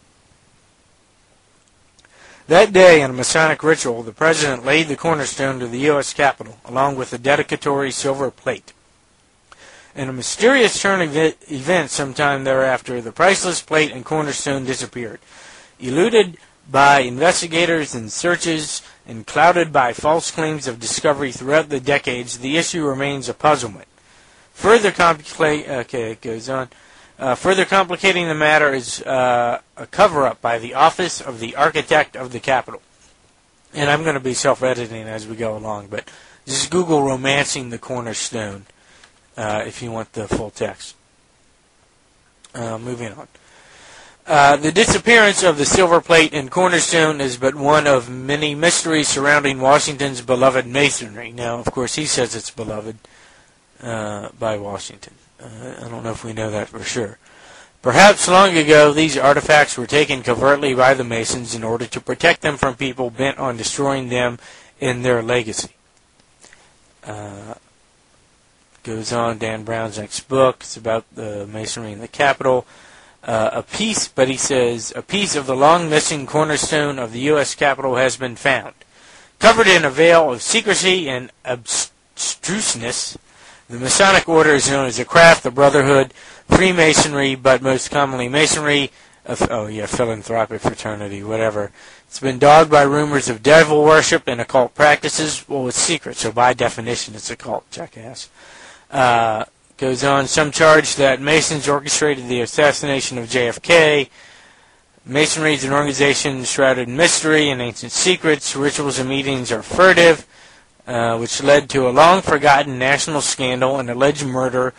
That day, in a Masonic ritual, the President laid the cornerstone to the U S Capitol, along with the dedicatory silver plate. In a mysterious turn of events sometime thereafter, the priceless plate and cornerstone disappeared. Eluded by investigators and searches and clouded by false claims of discovery throughout the decades, the issue remains a puzzlement. Further complicate, okay, it goes on. Uh, further complicating the matter is uh, a cover-up by the Office of the Architect of the Capitol. And I'm going to be self-editing as we go along, but just Google Romancing the Cornerstone uh, if you want the full text. Uh, moving on. Uh, the disappearance of the silver plate and cornerstone is but one of many mysteries surrounding Washington's beloved masonry. Now, of course, he says it's beloved uh, by Washington. Uh, I don't know if we know that for sure. Perhaps long ago, these artifacts were taken covertly by the Masons in order to protect them from people bent on destroying them in their legacy. Uh, goes on, Dan Brown's next book. It's about the Masonry in the Capitol. Uh, a piece, but he says, a piece of the long-missing cornerstone of the U S Capitol has been found. Covered in a veil of secrecy and abstruseness, the Masonic order is known as the Craft, the Brotherhood, Freemasonry, but most commonly Masonry, of, oh yeah, philanthropic fraternity, whatever. It's been dogged by rumors of devil worship and occult practices. Well, it's secret, so by definition it's occult, jackass. Uh... Goes on, some charge that Masons orchestrated the assassination of J F K. Masonry is an organization shrouded in mystery and ancient secrets. Rituals and meetings are furtive, uh, which led to a long-forgotten national scandal and alleged murder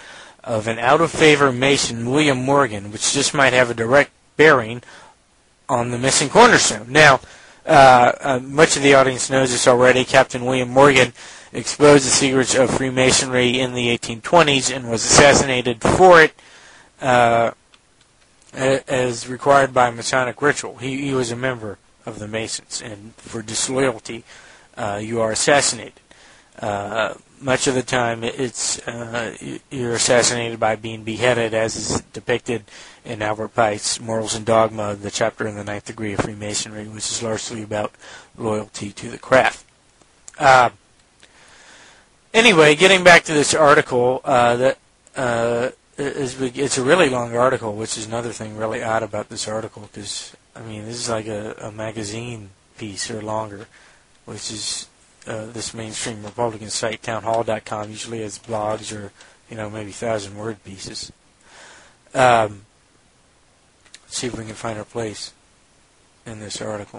of an out-of-favor mason, William Morgan, which just might have a direct bearing on the missing cornerstone. Now, uh, uh, much of the audience knows this already. Captain William Morgan exposed the secrets of Freemasonry in the eighteen twenties and was assassinated for it, uh, as required by Masonic ritual. He, he was a member of the Masons, and for disloyalty, uh, you are assassinated. Uh, much of the time, it's uh, you're assassinated by being beheaded, as is depicted in Albert Pike's Morals and Dogma, the chapter in the Ninth Degree of Freemasonry, which is largely about loyalty to the craft. Uh, anyway, getting back to this article, uh, that uh, is, it's a really long article, which is another thing really odd about this article, because, I mean, this is like a, a magazine piece or longer, which is... Uh, this mainstream Republican site, townhall dot com, usually has blogs or, you know, maybe thousand-word pieces. Um, let's see if we can find our place in this article.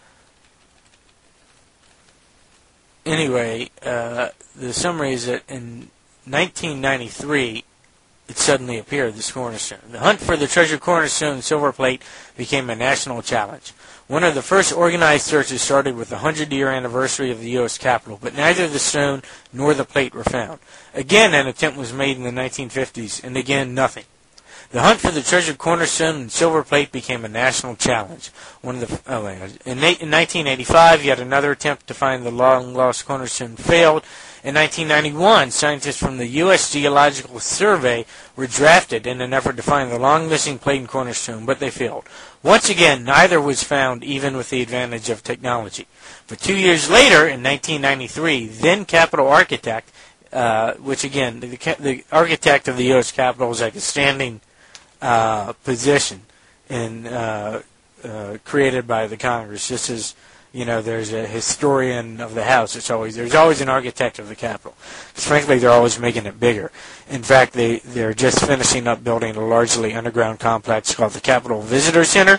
Anyway, uh, the summary is that in nineteen ninety-three, it suddenly appeared, this cornerstone. The hunt for the treasure cornerstone silver plate became a national challenge. One of the first organized searches started with the hundred-year anniversary of the U S Capitol, but neither the stone nor the plate were found. Again, an attempt was made in the nineteen fifties, and again, nothing. The hunt for the treasured cornerstone and silver plate became a national challenge. One of the oh, wait, in, in nineteen eighty-five, yet another attempt to find the long-lost cornerstone failed. In nineteen ninety-one, scientists from the U S Geological Survey were drafted in an effort to find the long-missing plate and cornerstone, but they failed. Once again, neither was found, even with the advantage of technology. But two years later, in nineteen ninety-three, then Capitol architect, uh, which again, the, the architect of the U S Capitol is like a standing uh, position in, uh, uh, created by the Congress, just as, you know, there's a historian of the House. It's always there's always an architect of the Capitol. Because frankly, they're always making it bigger. In fact, they they're just finishing up building a largely underground complex called the Capitol Visitor Center,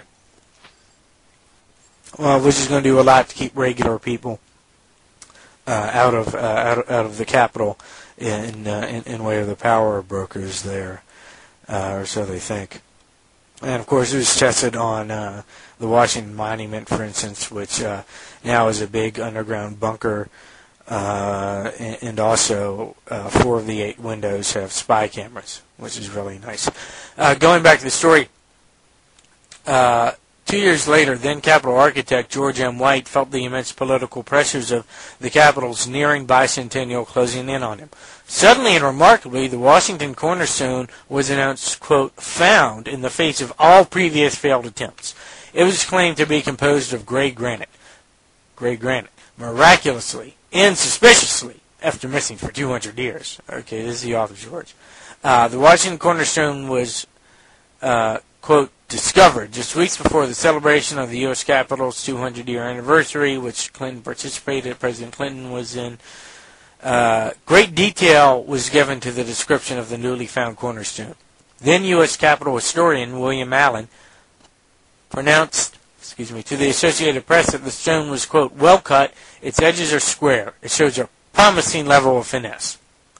well, which is going to do a lot to keep regular people uh, out of uh, out of, out of the Capitol in uh, in, in way of the power brokers there, uh, or so they think. And, of course, it was tested on uh, the Washington Monument, for instance, which uh, now is a big underground bunker. Uh, and, and also, uh, four of the eight windows have spy cameras, which is really nice. Uh, going back to the story, uh, two years later, then Capitol architect George M. White felt the immense political pressures of the Capitol's nearing bicentennial closing in on him. Suddenly and remarkably, the Washington cornerstone was announced, quote, found in the face of all previous failed attempts. It was claimed to be composed of gray granite. Gray granite. Miraculously and suspiciously, after missing for two hundred years. Okay, this is the author, George. Uh, the Washington cornerstone was, uh, quote, discovered just weeks before the celebration of the U S Capitol's two hundred year anniversary, which Clinton participated, President Clinton was in. Uh, great detail was given to the description of the newly found cornerstone. Then U S Capitol historian William Allen pronounced, excuse me, to the Associated Press that the stone was, quote, well cut, its edges are square. It shows a promising level of finesse.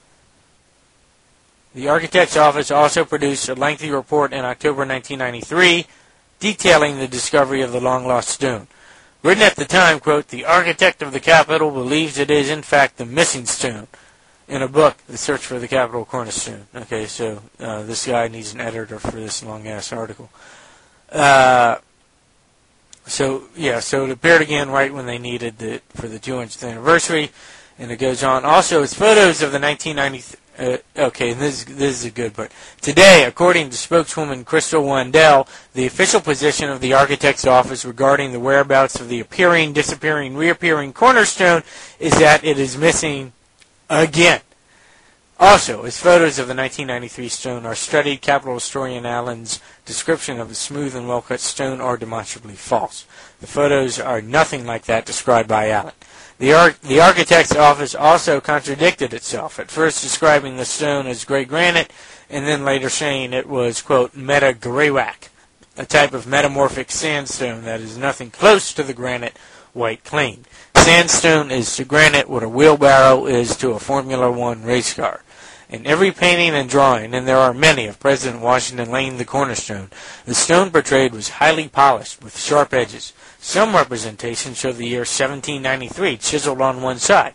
The architect's office also produced a lengthy report in October nineteen ninety-three detailing the discovery of the long-lost stone. Written at the time, quote, the architect of the Capitol believes it is, in fact, the missing stone, in a book, The Search for the Capitol Cornerstone. Okay, so uh, this guy needs an editor for this long-ass article. Uh, so, yeah, so it appeared again right when they needed it for the two hundredth anniversary, and it goes on. Also, it's photos of the nineteen ninety... Uh, okay, this, this is a good part. Today, according to spokeswoman Crystal Wandell, the official position of the architect's office regarding the whereabouts of the appearing, disappearing, reappearing cornerstone is that it is missing again. Also, as photos of the nineteen ninety-three stone are studied, Capitol historian Allen's description of the smooth and well-cut stone are demonstrably false. The photos are nothing like that described by Allen. The, ar- the architect's office also contradicted itself, at first describing the stone as gray granite, and then later saying it was, quote, meta-graywacke, a type of metamorphic sandstone that is nothing close to the granite White claimed. Sandstone is to granite what a wheelbarrow is to a Formula One race car. In every painting and drawing, and there are many, of President Washington laying the cornerstone, the stone portrayed was highly polished with sharp edges. Some representations show the year seventeen ninety-three chiseled on one side.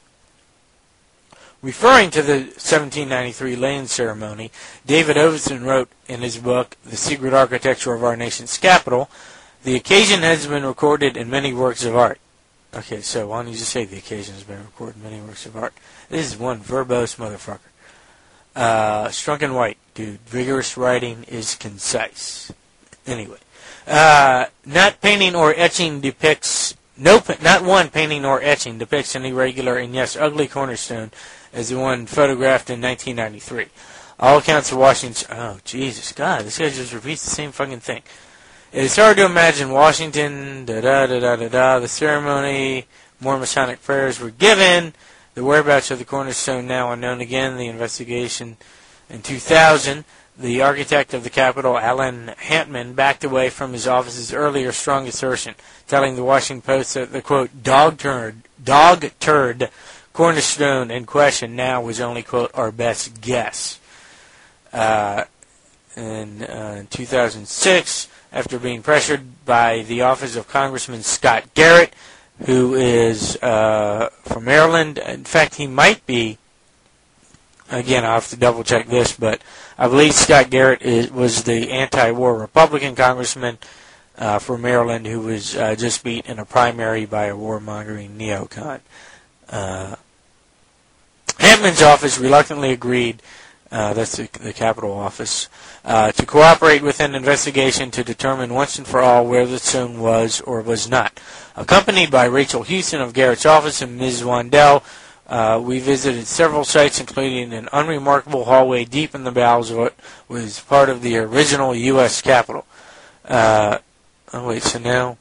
Referring to the seventeen ninety-three laying ceremony, David Overton wrote in his book, The Secret Architecture of Our Nation's Capital, the occasion has been recorded in many works of art. Okay, so why don't you just say the occasion has been recorded in many works of art? This is one verbose motherfucker. Uh, Strunk and White, dude. Vigorous writing is concise. Anyway. Uh, not painting or etching depicts, no, not one painting or etching depicts an irregular and yes, ugly cornerstone as the one photographed in nineteen ninety-three. All accounts of Washington, oh, Jesus, God, this guy just repeats the same fucking thing. It is hard to imagine Washington, da-da-da-da-da-da, the ceremony, more Masonic prayers were given, the whereabouts of the cornerstone now unknown again, the investigation in two thousand. The architect of the Capitol, Alan Hantman, backed away from his office's earlier strong assertion, telling the Washington Post that the, quote, dog turd, dog turd cornerstone in question now was only, quote, our best guess. Uh, in, uh, in two thousand six, after being pressured by the office of Congressman Scott Garrett, who is uh, from Maryland. In fact, he might be, again, I'll have to double-check this, but I believe Scott Garrett is, was the anti-war Republican congressman uh, from Maryland who was uh, just beat in a primary by a warmongering neocon. Uh, Hampman's office reluctantly agreed, uh, that's the, the Capitol office, uh, to cooperate with an investigation to determine once and for all where the stone was or was not. Accompanied by Rachel Houston of Garrett's office and Miz Wandell, uh, we visited several sites, including an unremarkable hallway deep in the bowels of what was part of the original U S Capitol. Uh, oh, wait, so now,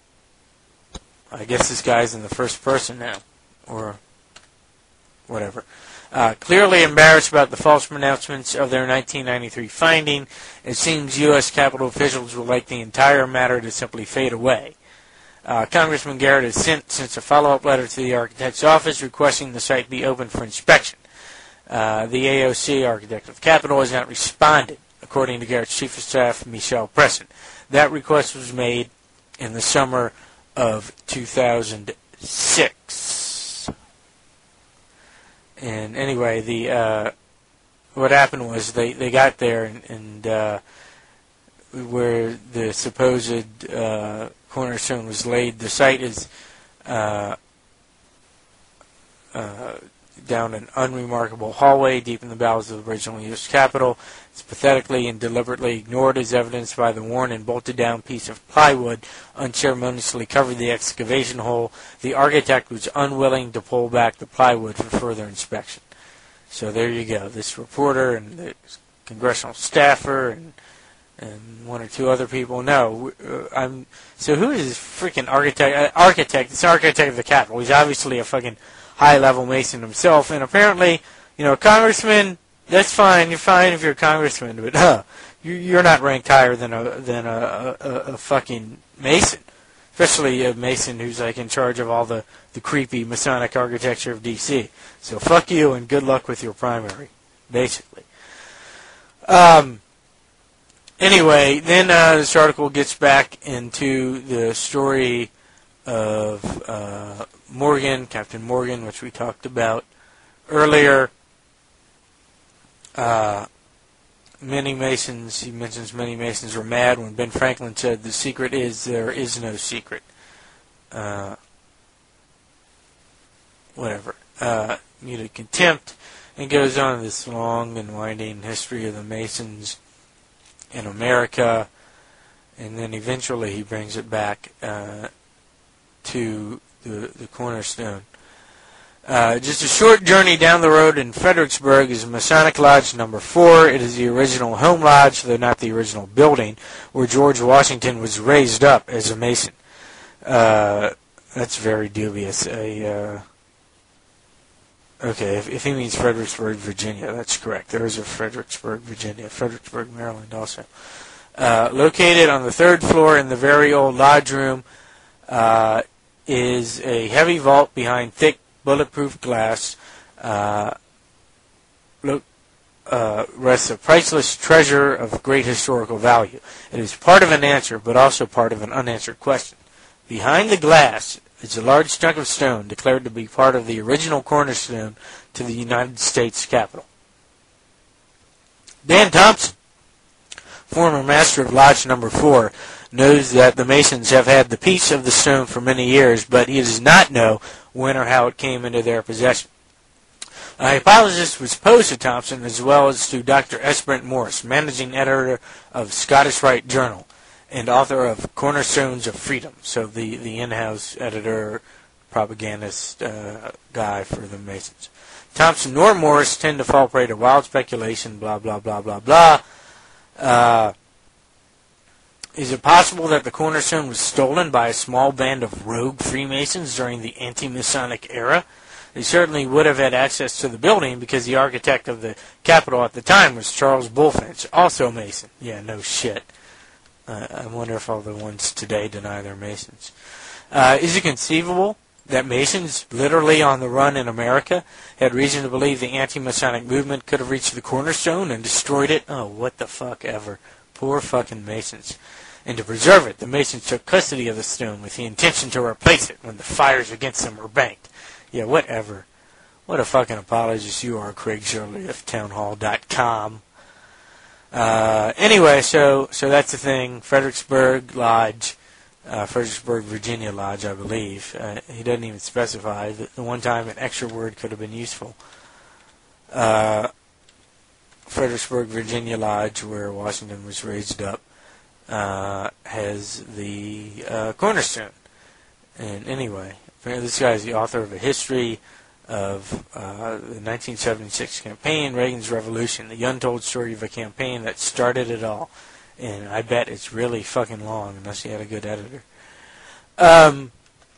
I guess this guy's in the first person now, or whatever. Uh, clearly embarrassed about the false pronouncements of their nineteen ninety-three finding, it seems U S Capitol officials would like the entire matter to simply fade away. Uh, Congressman Garrett has sent since a follow-up letter to the architect's office requesting the site be open for inspection. Uh, the A O C, architect of the Capitol, has not responded, according to Garrett's chief of staff, Michelle Preston. That request was made in the summer of two thousand six. And anyway, the uh, what happened was they, they got there and, and uh, where the supposed uh, cornerstone was laid. The site is uh, uh, down an unremarkable hallway deep in the bowels of the original U S Capitol. It's pathetically and deliberately ignored as evidenced by the worn and bolted down piece of plywood unceremoniously covered the excavation hole. The architect was unwilling to pull back the plywood for further inspection. So there you go. This reporter and the congressional staffer and and one or two other people. No, uh, I'm. So who is this freaking architect? Uh, architect. It's architect of the Capitol. He's obviously a fucking high-level Mason himself, and apparently, you know, a congressman. That's fine. You're fine if you're a congressman, but uh, you're not ranked higher than a than a, a, a fucking Mason, especially a Mason who's like in charge of all the, the creepy Masonic architecture of D C. So fuck you and good luck with your primary, basically. Um. Anyway, then uh, this article gets back into the story of uh, Morgan, Captain Morgan, which we talked about earlier. Uh, many Masons, he mentions many Masons were mad when Ben Franklin said, the secret is there is no secret. Uh, whatever. Uh, muted contempt. And goes on this long and winding history of the Masons in America. And then eventually he brings it back uh, to the, the cornerstone. Uh, just a short journey down the road in Fredericksburg is Masonic Lodge number four. It is the original home lodge, though not the original building, where George Washington was raised up as a Mason. Uh, that's very dubious. A, uh, okay, if, if he means Fredericksburg, Virginia, that's correct. There is a Fredericksburg, Virginia, Fredericksburg, Maryland also. Uh, located on the third floor in the very old lodge room uh, is a heavy vault behind thick bulletproof glass. Uh, look, uh, rests a priceless treasure of great historical value. It is part of an answer, but also part of an unanswered question. Behind the glass is a large chunk of stone declared to be part of the original cornerstone to the United States Capitol. Dan Thompson, former master of Lodge Number Four, knows that the Masons have had the piece of the stone for many years, but he does not know when or how it came into their possession. A hypothesis was posed to Thompson as well as to Doctor S. Brent Morris, managing editor of Scottish Rite Journal and author of Cornerstones of Freedom, so the, the in-house editor, propagandist uh, guy for the Masons. Thompson nor Morris tend to fall prey to wild speculation, blah, blah, blah, blah, blah. Uh, is it possible that the cornerstone was stolen by a small band of rogue Freemasons during the anti-Masonic era? They certainly would have had access to the building because the architect of the Capitol at the time was Charles Bulfinch, also a Mason. Yeah, no shit. Uh, I wonder if all the ones today deny they're Masons. Uh, is it conceivable that Masons, literally on the run in America, had reason to believe the anti-Masonic movement could have reached the cornerstone and destroyed it? Oh, what the fuck ever. Poor fucking Masons. And to preserve it, the Masons took custody of the stone with the intention to replace it when the fires against them were banked. Yeah, whatever. What a fucking apologist you are, Craig Shirley of townhall dot com. Uh, anyway, so so that's the thing. Fredericksburg Lodge, uh, Fredericksburg, Virginia Lodge, I believe. Uh, he doesn't even specify. The, the one time an extra word could have been useful. Uh, Fredericksburg, Virginia Lodge, where Washington was raised up, uh, has the uh, cornerstone. And anyway, this guy is the author of a history of uh, the nineteen seventy-six campaign, Reagan's Revolution, the untold story of a campaign that started it all. And I bet it's really fucking long, unless you had a good editor. Um,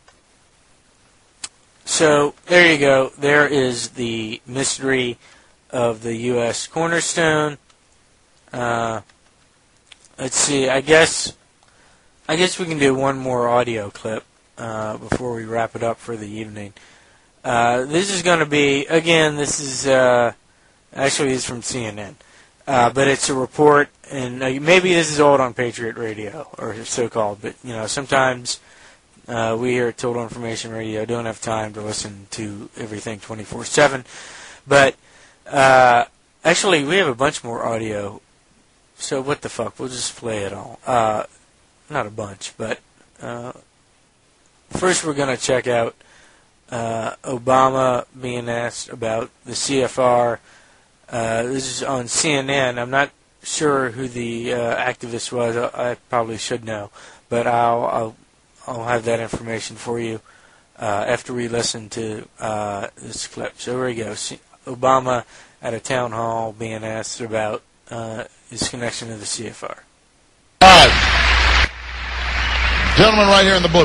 so, there you go. There is the mystery of the U S cornerstone. Uh, let's see, I guess, I guess we can do one more audio clip uh, before we wrap it up for the evening. Uh, this is going to be, again, this is, uh, actually it's from C N N, uh, but it's a report, and uh, maybe this is old on Patriot Radio, or so-called, but, you know, sometimes uh, we here at Total Information Radio don't have time to listen to everything twenty-four seven, but, uh, actually, we have a bunch more audio, so what the fuck, we'll just play it all. Uh, not a bunch, but, uh, first we're going to check out Uh, Obama being asked about the C F R. Uh, this is on C N N. I'm not sure who the uh, activist was. I, I probably should know, but I'll I'll, I'll have that information for you uh, after we listen to uh, this clip. So here we go. C- Obama at a town hall being asked about uh, his connection to the C F R. All right, gentleman right here in the blue.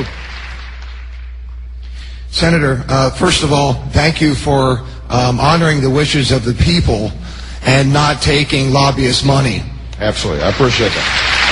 Senator, uh, first of all, thank you for um, honoring the wishes of the people and not taking lobbyist money. Absolutely. I appreciate that.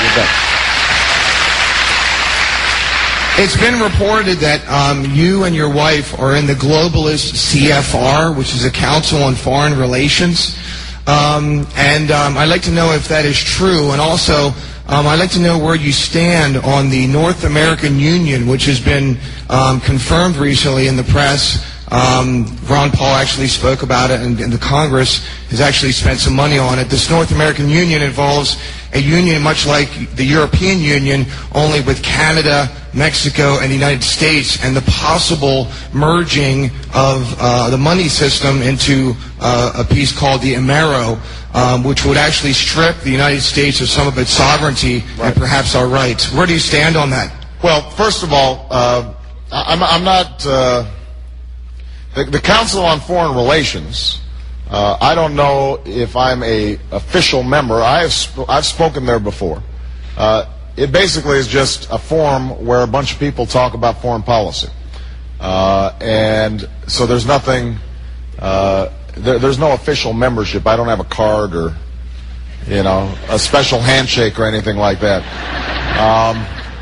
It's been reported that um, you and your wife are in the globalist C F R, which is a Council on Foreign Relations. Um, and um, I'd like to know if that is true. And also, Um, I'd like to know where you stand on the North American Union, which has been um, confirmed recently in the press. Um, Ron Paul actually spoke about it, and, and the Congress has actually spent some money on it. This North American Union involves a union much like the European Union, only with Canada, Mexico, and the United States, and the possible merging of uh, the money system into uh, a piece called the Amero, um, which would actually strip the United States of some of its sovereignty right. and perhaps our rights. Where do you stand on that? Well, first of all, uh, I'm, I'm not... Uh, the, the Council on Foreign Relations, uh, I don't know if I'm a official member. I have sp- I've spoken there before. Uh, it basically is just a forum where a bunch of people talk about foreign policy. Uh, and so there's nothing... Uh, There, there's no official membership. I don't have a card or, you know, a special handshake or anything like that. Um,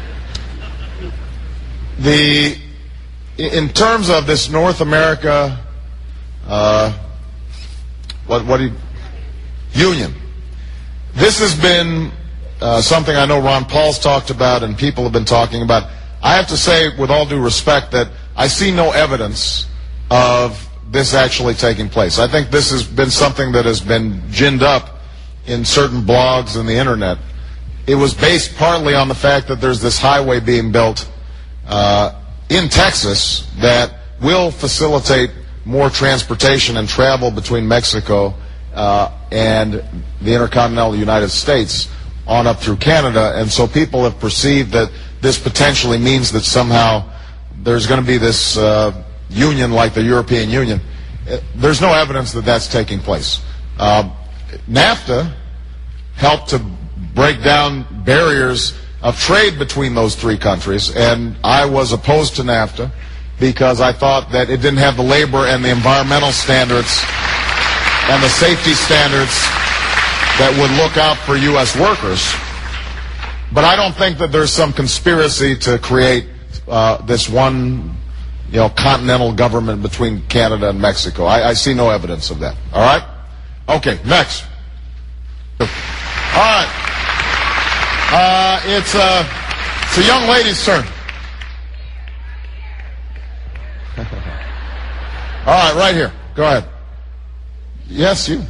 the, in terms of this North America, uh, what, what do you, union. This has been uh, something I know Ron Paul's talked about and people have been talking about. I have to say, with all due respect, that I see no evidence of this actually taking place. I think this has been something that has been ginned up in certain blogs and the internet. It was based partly on the fact that there's this highway being built uh, in Texas that will facilitate more transportation and travel between Mexico uh, and the intercontinental United States on up through Canada. And so people have perceived that this potentially means that somehow there's going to be this uh, union like the European Union. There's no evidence that that's taking place. Uh, NAFTA helped to break down barriers of trade between those three countries, and I was opposed to NAFTA because I thought that it didn't have the labor and the environmental standards and the safety standards that would look out for U S workers. But I don't think that there's some conspiracy to create uh, this one, you know, continental government between Canada and Mexico. I, I see no evidence of that. All right? Okay, next. All right. Uh, it's, uh, it's a young lady's turn. All right, right here. Go ahead. Yes, you.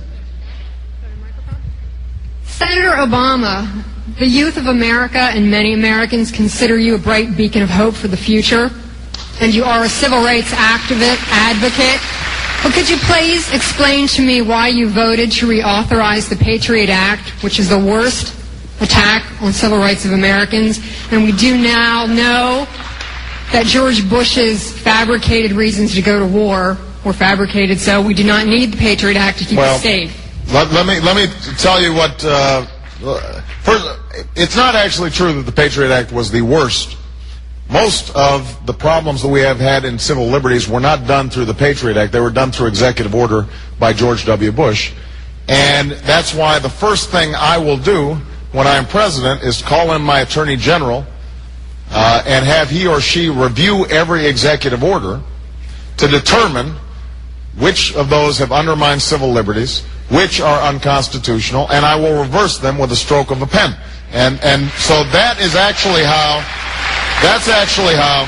Senator Obama, the youth of America and many Americans consider you a bright beacon of hope for the future, and you are a civil rights activist, advocate. But could you please explain to me why you voted to reauthorize the Patriot Act, which is the worst attack on civil rights of Americans? And we do now know that George Bush's fabricated reasons to go to war were fabricated, so we do not need the Patriot Act to keep well, us safe. Let, let me let me tell you what. Uh, first, it's not actually true that the Patriot Act was the worst. Most of the problems that we have had in civil liberties were not done through the Patriot Act. They were done through executive order by George W. Bush. And that's why the first thing I will do when I am president is call in my Attorney General uh, and have he or she review every executive order to determine which of those have undermined civil liberties, which are unconstitutional, and I will reverse them with a stroke of a pen. And and so that is actually how, that's actually how,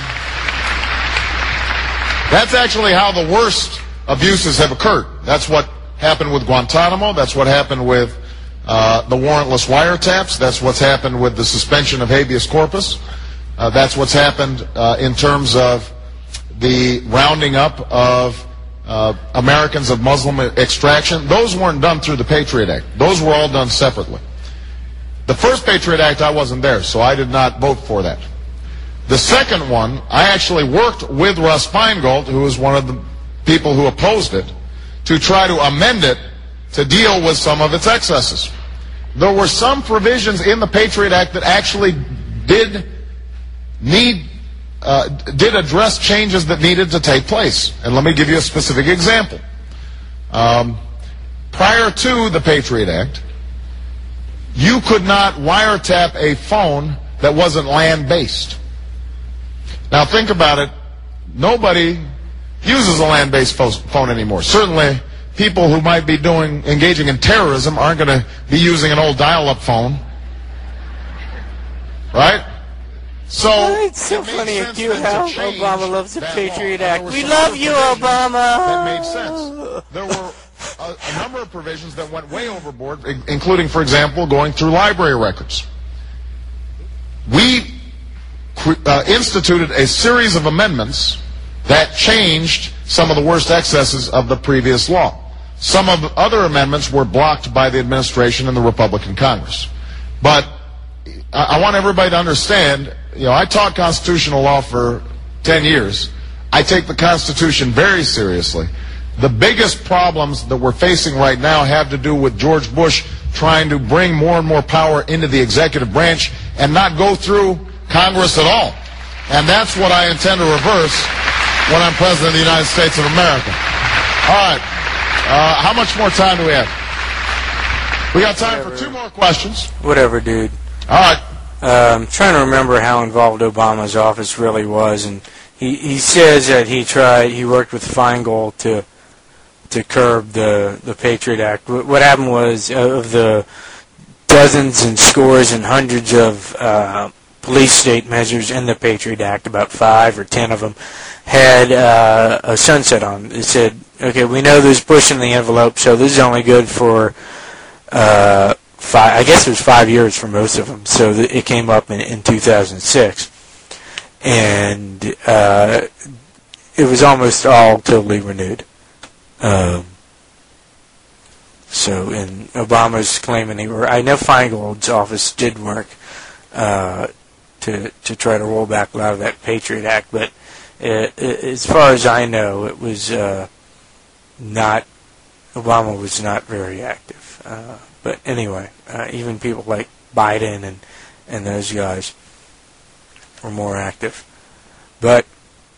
that's actually how the worst abuses have occurred. That's what happened with Guantanamo. That's what happened with uh, the warrantless wiretaps. That's what's happened with the suspension of habeas corpus. Uh, that's what's happened uh, in terms of the rounding up of Uh, Americans of Muslim extraction. Those weren't done through the Patriot Act. Those were all done separately. The first Patriot Act, I wasn't there, so I did not vote for that. The second one, I actually worked with Russ Feingold, who was one of the people who opposed it, to try to amend it to deal with some of its excesses. There were some provisions in the Patriot Act that actually did need Uh, did address changes that needed to take place. And let me give you a specific example. Um, prior to the Patriot Act, you could not wiretap a phone that wasn't land-based. Now think about it. Nobody uses a land-based phone anymore. Certainly, people who might be doing engaging in terrorism aren't going to be using an old dial-up phone. Right? So oh, it's so funny and cute how Obama loves the Patriot Act. We love you, Obama. That made sense. There were a, a number of provisions that went way overboard, including, for example, going through library records. We uh, instituted a series of amendments that changed some of the worst excesses of the previous law. Some of the other amendments were blocked by the administration and the Republican Congress. But I, I want everybody to understand, you know, I taught constitutional law for ten years. I take the Constitution very seriously. The biggest problems that we're facing right now have to do with George Bush trying to bring more and more power into the executive branch and not go through Congress at all. And that's what I intend to reverse when I'm President of the United States of America. All right. Uh, how much more time do we have? We got time Whatever. for two more questions. Whatever, dude. All right. I'm um, trying to remember how involved Obama's office really was, and he, he says that he tried, he worked with Feingold to to curb the the Patriot Act. What, what happened was, uh, of the dozens and scores and hundreds of uh, police state measures in the Patriot Act, about five or ten of them had uh, a sunset on. It said, okay, we know there's pushing the envelope, so this is only good for uh, five, I guess it was five years for most of them. So th- it came up in, in two thousand six. And uh, it was almost all totally renewed. Um, so, and Obama's claiming he were, I know Feingold's office did work uh, to to try to roll back a lot of that Patriot Act, but it, it, as far as I know, it was uh, not, Obama was not very active. Uh, but anyway, uh, even people like Biden and, and those guys were more active. But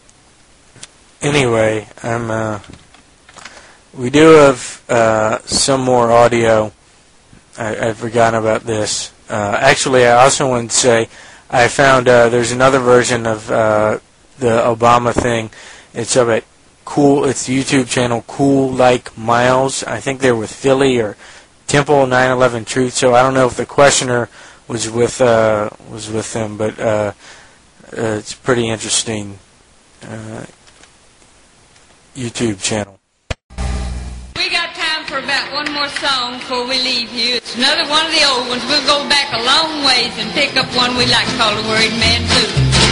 anyway, I'm uh, we do have uh, some more audio. I, I've forgotten about this. Uh, actually, I also wanted to say I found uh, there's another version of uh, the Obama thing. It's up at Cool. It's the YouTube channel Cool Like Miles. I think they're with Philly or Temple nine eleven Truth. So I don't know if the questioner was with uh, was with them, but uh, uh, it's pretty interesting uh, YouTube channel. We got time for about one more song before we leave you. It's another one of the old ones. We'll go back a long ways and pick up one we like to call the Worried Man Blues.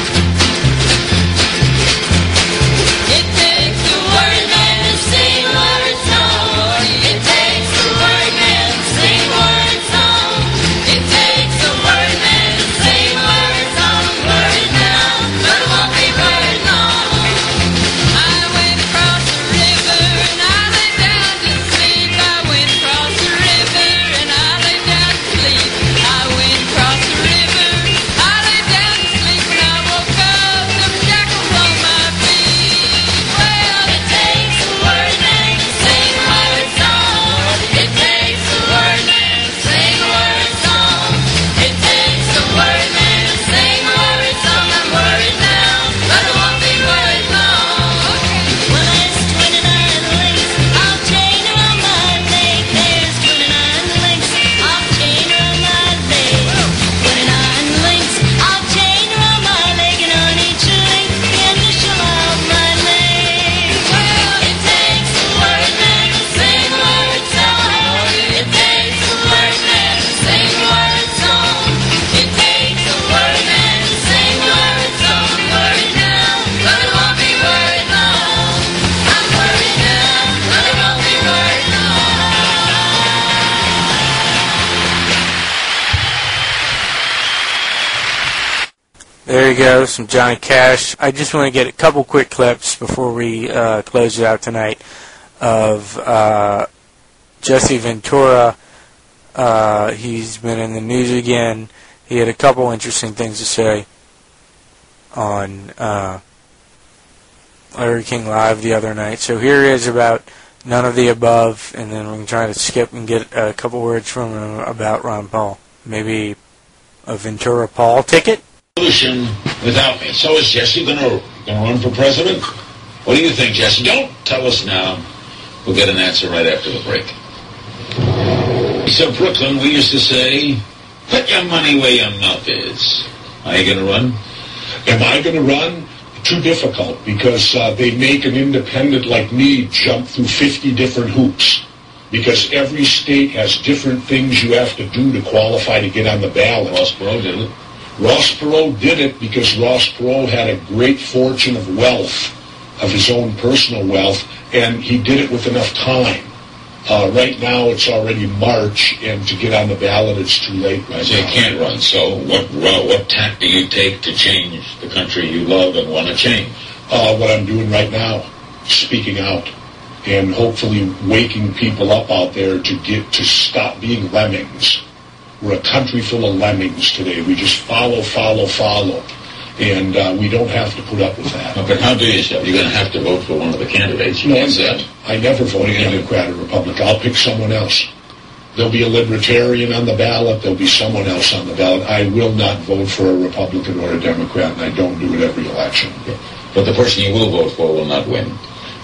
It takes a worried man to sing a worried song. It takes a worried man to sing a worried song. It takes a worried man to sing a worried song. Worried now, but it won't be worried long. I went across the river and I lay down to sleep. I went across the river and I lay down to sleep. I went across the river, I lay down to sleep. When I woke up, some shackles on my feet. Well, it takes a worried man to sing a worried song. It takes a worried man to sing a worried song. It takes a worried man to sing a worried song. I'm worried now, but I won't be worried long. Well, there's twenty-nine links, I'll chain around my leg. There's twenty-nine links, I'll chain around my leg. Twenty-nine links, I'll chain around my leg, and on each link the initial of my name. Well, it takes a worried man to sing a worried song. It takes a worried man to sing a worried song. It takes a worried man to sing a worried song. I'm worried now, but I won't be worried long. I'm worried now, but I won't be worried There you go, some Johnny Cash. I just want to get a couple quick clips before we uh, close it out tonight of uh, Jesse Ventura. Uh, he's been in the news again. He had a couple interesting things to say on uh, Larry King Live the other night. So here he is about none of the above, and then we're going to try to skip and get a couple words from him about Ron Paul. Maybe a Ventura Paul ticket? Solution without me. So is Jesse going to run for president? What do you think, Jesse? Don't tell us now. We'll get an answer right after the break. So Brooklyn, we used to say, put your money where your mouth is. Are you going to run? Am I going to run? Too difficult, because uh, they make an independent like me jump through fifty different hoops. Because every state has different things you have to do to qualify to get on the ballot. Ross Perot did it. Ross Perot did it because Ross Perot had a great fortune of wealth, of his own personal wealth, and he did it with enough time. Uh, right now, it's already March, and to get on the ballot, it's too late right So you now. can't run. So what well, what tack do you take to change the country you love and want to change? Uh, what I'm doing right now, speaking out, and hopefully waking people up out there to get to stop being lemmings. We're a country full of lemmings today. We just follow, follow, follow. And uh, we don't have to put up with that. But how do you stop? You're going to have to vote for one of the candidates. You No, can't I'm say not. I never vote Democrat or Republican. I'll pick someone else. There'll be a Libertarian on the ballot. There'll be someone else on the ballot. I will not vote for a Republican or a Democrat, and I don't do it every election. But the person you will vote for will not win.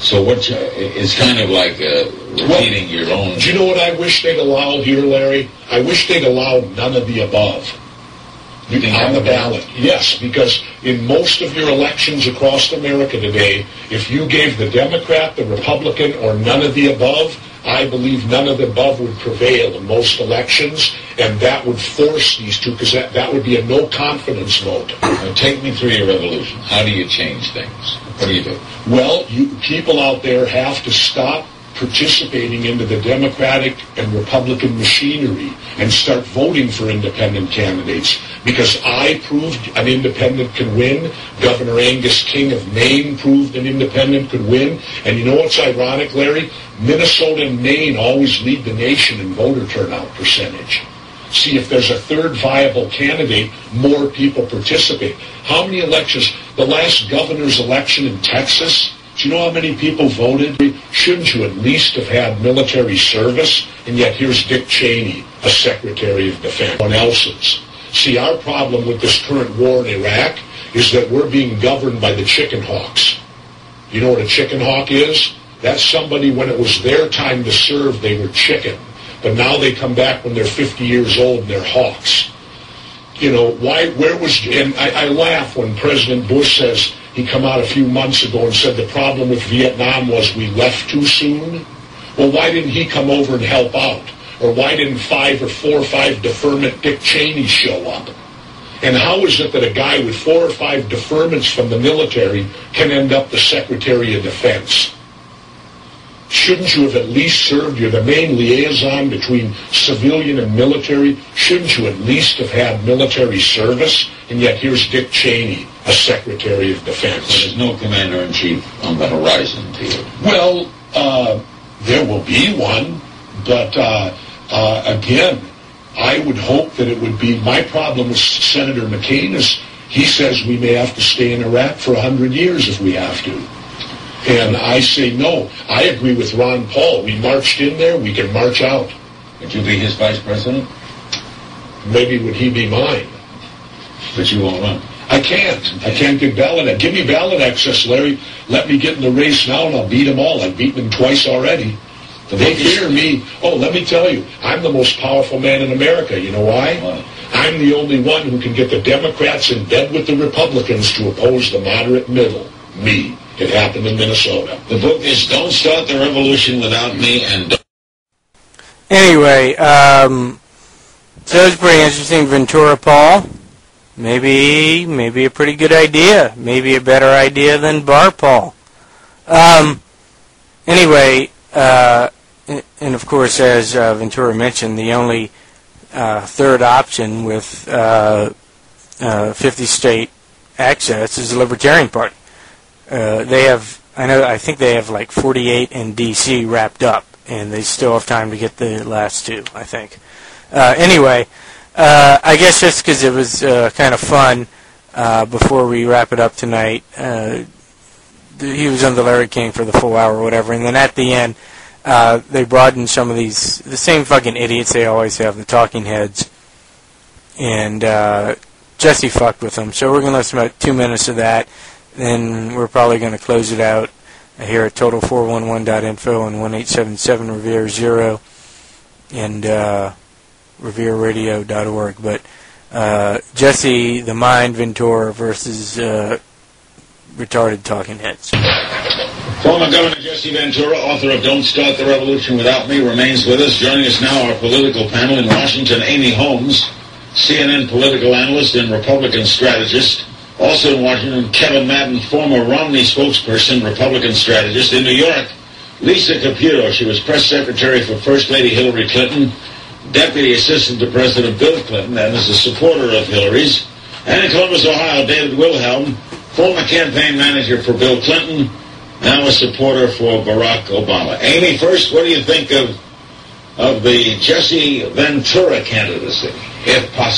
So what? You, it's kind of like uh, repeating your own. Do you know what I wish they'd allow here, Larry? I wish they'd allow none of the above. You think on the above? ballot, yes, because in most of your elections across America today, if you gave the Democrat, the Republican, or none of the above, I believe none of the above would prevail in most elections, and that would force these two, because that, that would be a no-confidence vote. Now, take me through your revolution. How do you change things? What do you do? Well, you, people out there have to stop participating into the Democratic and Republican machinery and start voting for independent candidates. Because I proved an independent can win. Governor Angus King of Maine proved an independent could win. And you know what's ironic, Larry? Minnesota and Maine always lead the nation in voter turnout percentage. See, if there's a third viable candidate, more people participate. How many elections? The last governor's election in Texas, do you know how many people voted? Shouldn't you at least have had military service? And yet here's Dick Cheney, a Secretary of Defense. One else's. See, our problem with this current war in Iraq is that we're being governed by the chicken hawks. You know what a chicken hawk is? That's somebody, when it was their time to serve, they were chicken. But now they come back when they're fifty years old and they're hawks. You know, why, where was, and I, I laugh when President Bush says, he come out a few months ago and said the problem with Vietnam was we left too soon. Well, why didn't he come over and help out? Or why didn't five or four or five deferment Dick Cheney show up? And how is it that a guy with four or five deferments from the military can end up the Secretary of Defense? Shouldn't you have at least served? You're the main liaison between civilian and military. Shouldn't you at least have had military service? And yet here's Dick Cheney, a Secretary of Defense. So there's no commander-in-chief on the horizon to you. Well, uh, there will be one, but uh, uh, again, I would hope that it would be. My problem with Senator McCain is he says we may have to stay in Iraq for one hundred years if we have to. And I say no. I agree with Ron Paul. We marched in there, we can march out. Would you be his vice president? Maybe would he be mine? But you won't run. I can't. I can't get ballot. Give me ballot access, Larry. Let me get in the race now and I'll beat them all. I've beaten them twice already. They fear me. Oh, let me tell you, I'm the most powerful man in America. You know why? Why? I'm the only one who can get the Democrats in bed with the Republicans to oppose the moderate middle. Me. It happened in Minnesota. The book is Don't Start the Revolution Without Me, and don't... Anyway, um, so it's pretty interesting. Ventura Paul, maybe, maybe a pretty good idea. Maybe a better idea than Bar Paul. Um, anyway, uh, and of course, as uh, Ventura mentioned, the only uh, third option with uh, uh, fifty state access is the Libertarian Party. Uh, they have, I know, I think they have like forty-eight in D C wrapped up, and they still have time to get the last two, I think. Uh, anyway, uh, I guess just because it was uh, kind of fun, uh, before we wrap it up tonight, uh, th- he was on the Larry King for the full hour or whatever, and then at the end, uh, they brought in some of these, the same fucking idiots they always have, the talking heads, and uh, Jesse fucked with them, so we're going to listen to about two minutes of that. Then we're probably going to close it out here at total four one one dot info and one eight seven seven Revere zero and uh, Revere radio dot org. But uh, Jesse the Mind Ventura versus uh, retarded talking heads. Former Governor Jesse Ventura, author of Don't Start the Revolution Without Me, remains with us. Joining us now, our political panel in Washington, Amy Holmes, C N N political analyst and Republican strategist. Also in Washington, Kevin Madden, former Romney spokesperson, Republican strategist. In New York, Lisa Caputo. She was press secretary for First Lady Hillary Clinton, deputy assistant to President Bill Clinton, and is a supporter of Hillary's. And in Columbus, Ohio, David Wilhelm, former campaign manager for Bill Clinton, now a supporter for Barack Obama. Amy, first, what do you think of of the Jesse Ventura candidacy, if possible?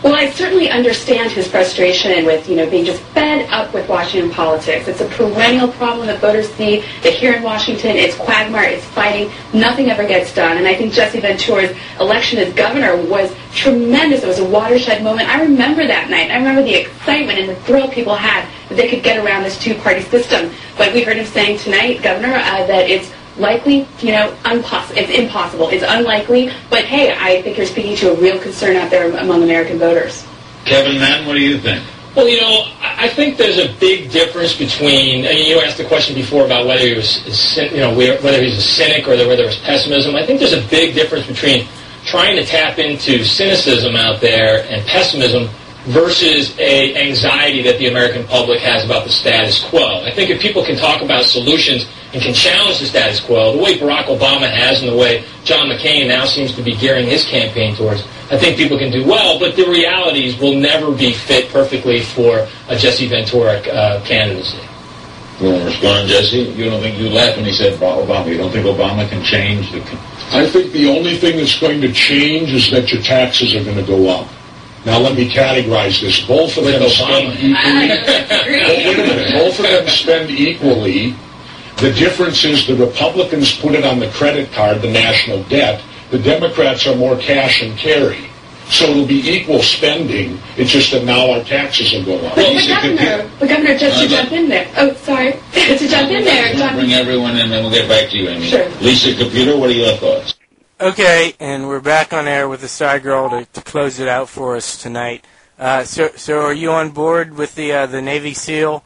Well, I certainly understand his frustration with, you know, being just fed up with Washington politics. It's a perennial problem that voters see, that here in Washington, it's quagmire, it's fighting, nothing ever gets done. And I think Jesse Ventura's election as governor was tremendous. It was a watershed moment. I remember that night. I remember the excitement and the thrill people had that they could get around this two-party system. But we heard him saying tonight, Governor, uh, that it's likely, you know, impossible. It's impossible. It's unlikely. But hey, I think you're speaking to a real concern out there among American voters. Kevin Mann, what do you think? Well, you know, I I think there's a big difference between. I mean, you asked the question before about whether he was, you know, whether he's a cynic or whether there was pessimism. I think there's a big difference between trying to tap into cynicism out there and pessimism versus a anxiety that the American public has about the status quo. I think if people can talk about solutions and can challenge the status quo, the way Barack Obama has and the way John McCain now seems to be gearing his campaign towards, I think people can do well, but the realities will never be fit perfectly for a Jesse Ventura uh, candidacy. You want to respond, Jesse? You don't think you laughed when he said Obama. You don't think Obama can change the... I think the only thing that's going to change is that your taxes are going to go up. Now let me categorize this. Both of them spend equally. Wait a minute. Both of them spend equally. The difference is the Republicans put it on the credit card, the national debt. The Democrats are more cash and carry. So it'll be equal spending. It's just that now our taxes will go up. But the governor, the governor, just to jump in there. Oh, sorry. to jump in there. John. Bring everyone in, and then we'll get back to you, Amy. Sure. Lisa Computer, what are your thoughts? Okay, and we're back on air with the side girl to, to close it out for us tonight. Uh, so, so are you on board with the uh, the Navy SEAL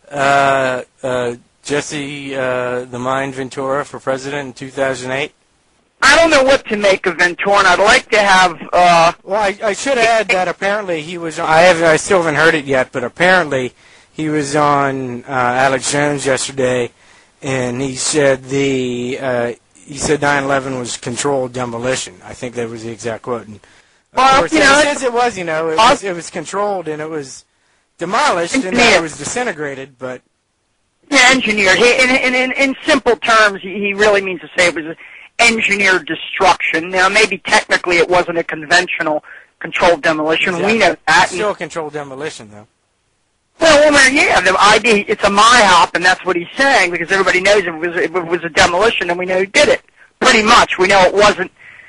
uh, uh, Jesse uh, the Mind Ventura for president in two thousand eight? I don't know what to make of Ventura, and I'd like to have. Uh, well, I, I should add that apparently he was. On, I have. I still haven't heard it yet, but apparently he was on uh, Alex Jones yesterday, and he said the. Uh, He said nine eleven was controlled demolition. I think that was the exact quote. And of well, course, you know, since it was, you know, it was, it was controlled and it was demolished and then it was disintegrated. But yeah, engineered. He, in, in, in, in simple terms, he really means to say it was engineered destruction. Now, maybe technically it wasn't a conventional controlled demolition. Exactly. We know that. It's still a controlled demolition, though. Well, well, yeah, the idea, it's a MIHOP, and that's what he's saying, because everybody knows if it was, if it was a demolition, and we know who did it. Pretty much. We know it wasn't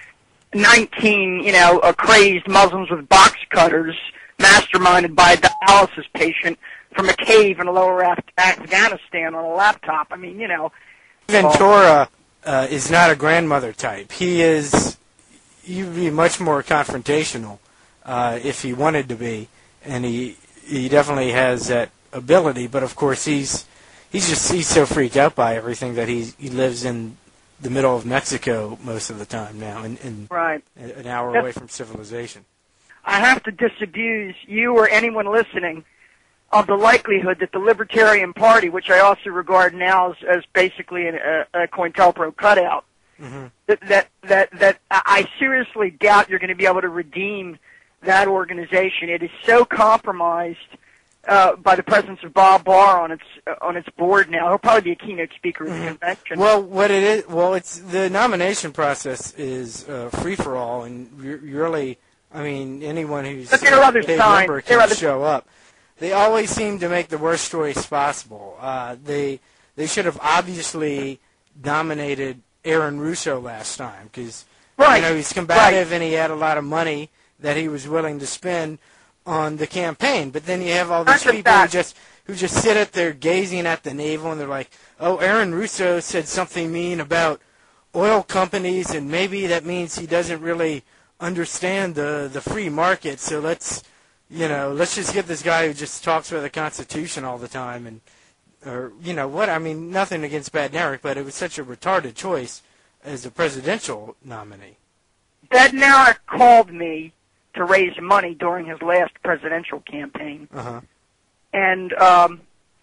nineteen, you know, uh, crazed Muslims with box cutters masterminded by a dialysis patient from a cave in lower Af- Afghanistan on a laptop. I mean, you know. Ventura uh, is not a grandmother type. He is, he'd be much more confrontational uh, if he wanted to be, and he... He definitely has that ability, but of course he's he's just he's so freaked out by everything that he he lives in the middle of Mexico most of the time now, and, and right. an hour That's, away from civilization. I have to disabuse you or anyone listening of the likelihood that the Libertarian Party, which I also regard now as, as basically an, a, a COINTELPRO cutout, mm-hmm. that, that that that I seriously doubt you're going to be able to redeem that organization. It is so compromised uh, by the presence of Bob Barr on its uh, on its board now. He'll probably be a keynote speaker at the mm-hmm. convention. Well, what it is, well, it's the nomination process is uh, free for all, and really, I mean, anyone who's but there are other a paid signs. member There can are other show up. They always seem to make the worst choice possible. Uh, they they should have obviously nominated Aaron Russo last time because right. you know he's combative right. and he had a lot of money that he was willing to spend on the campaign. But then you have all these people who just who just sit up there gazing at the navel, and they're like, oh, Aaron Russo said something mean about oil companies, and maybe that means he doesn't really understand the, the free market, so let's, you know, let's just get this guy who just talks about the Constitution all the time, and or, you know, what, I mean, nothing against Badnarik, but it was such a retarded choice as a presidential nominee. Badnarik called me to raise money during his last presidential campaign. Uh-huh. And um,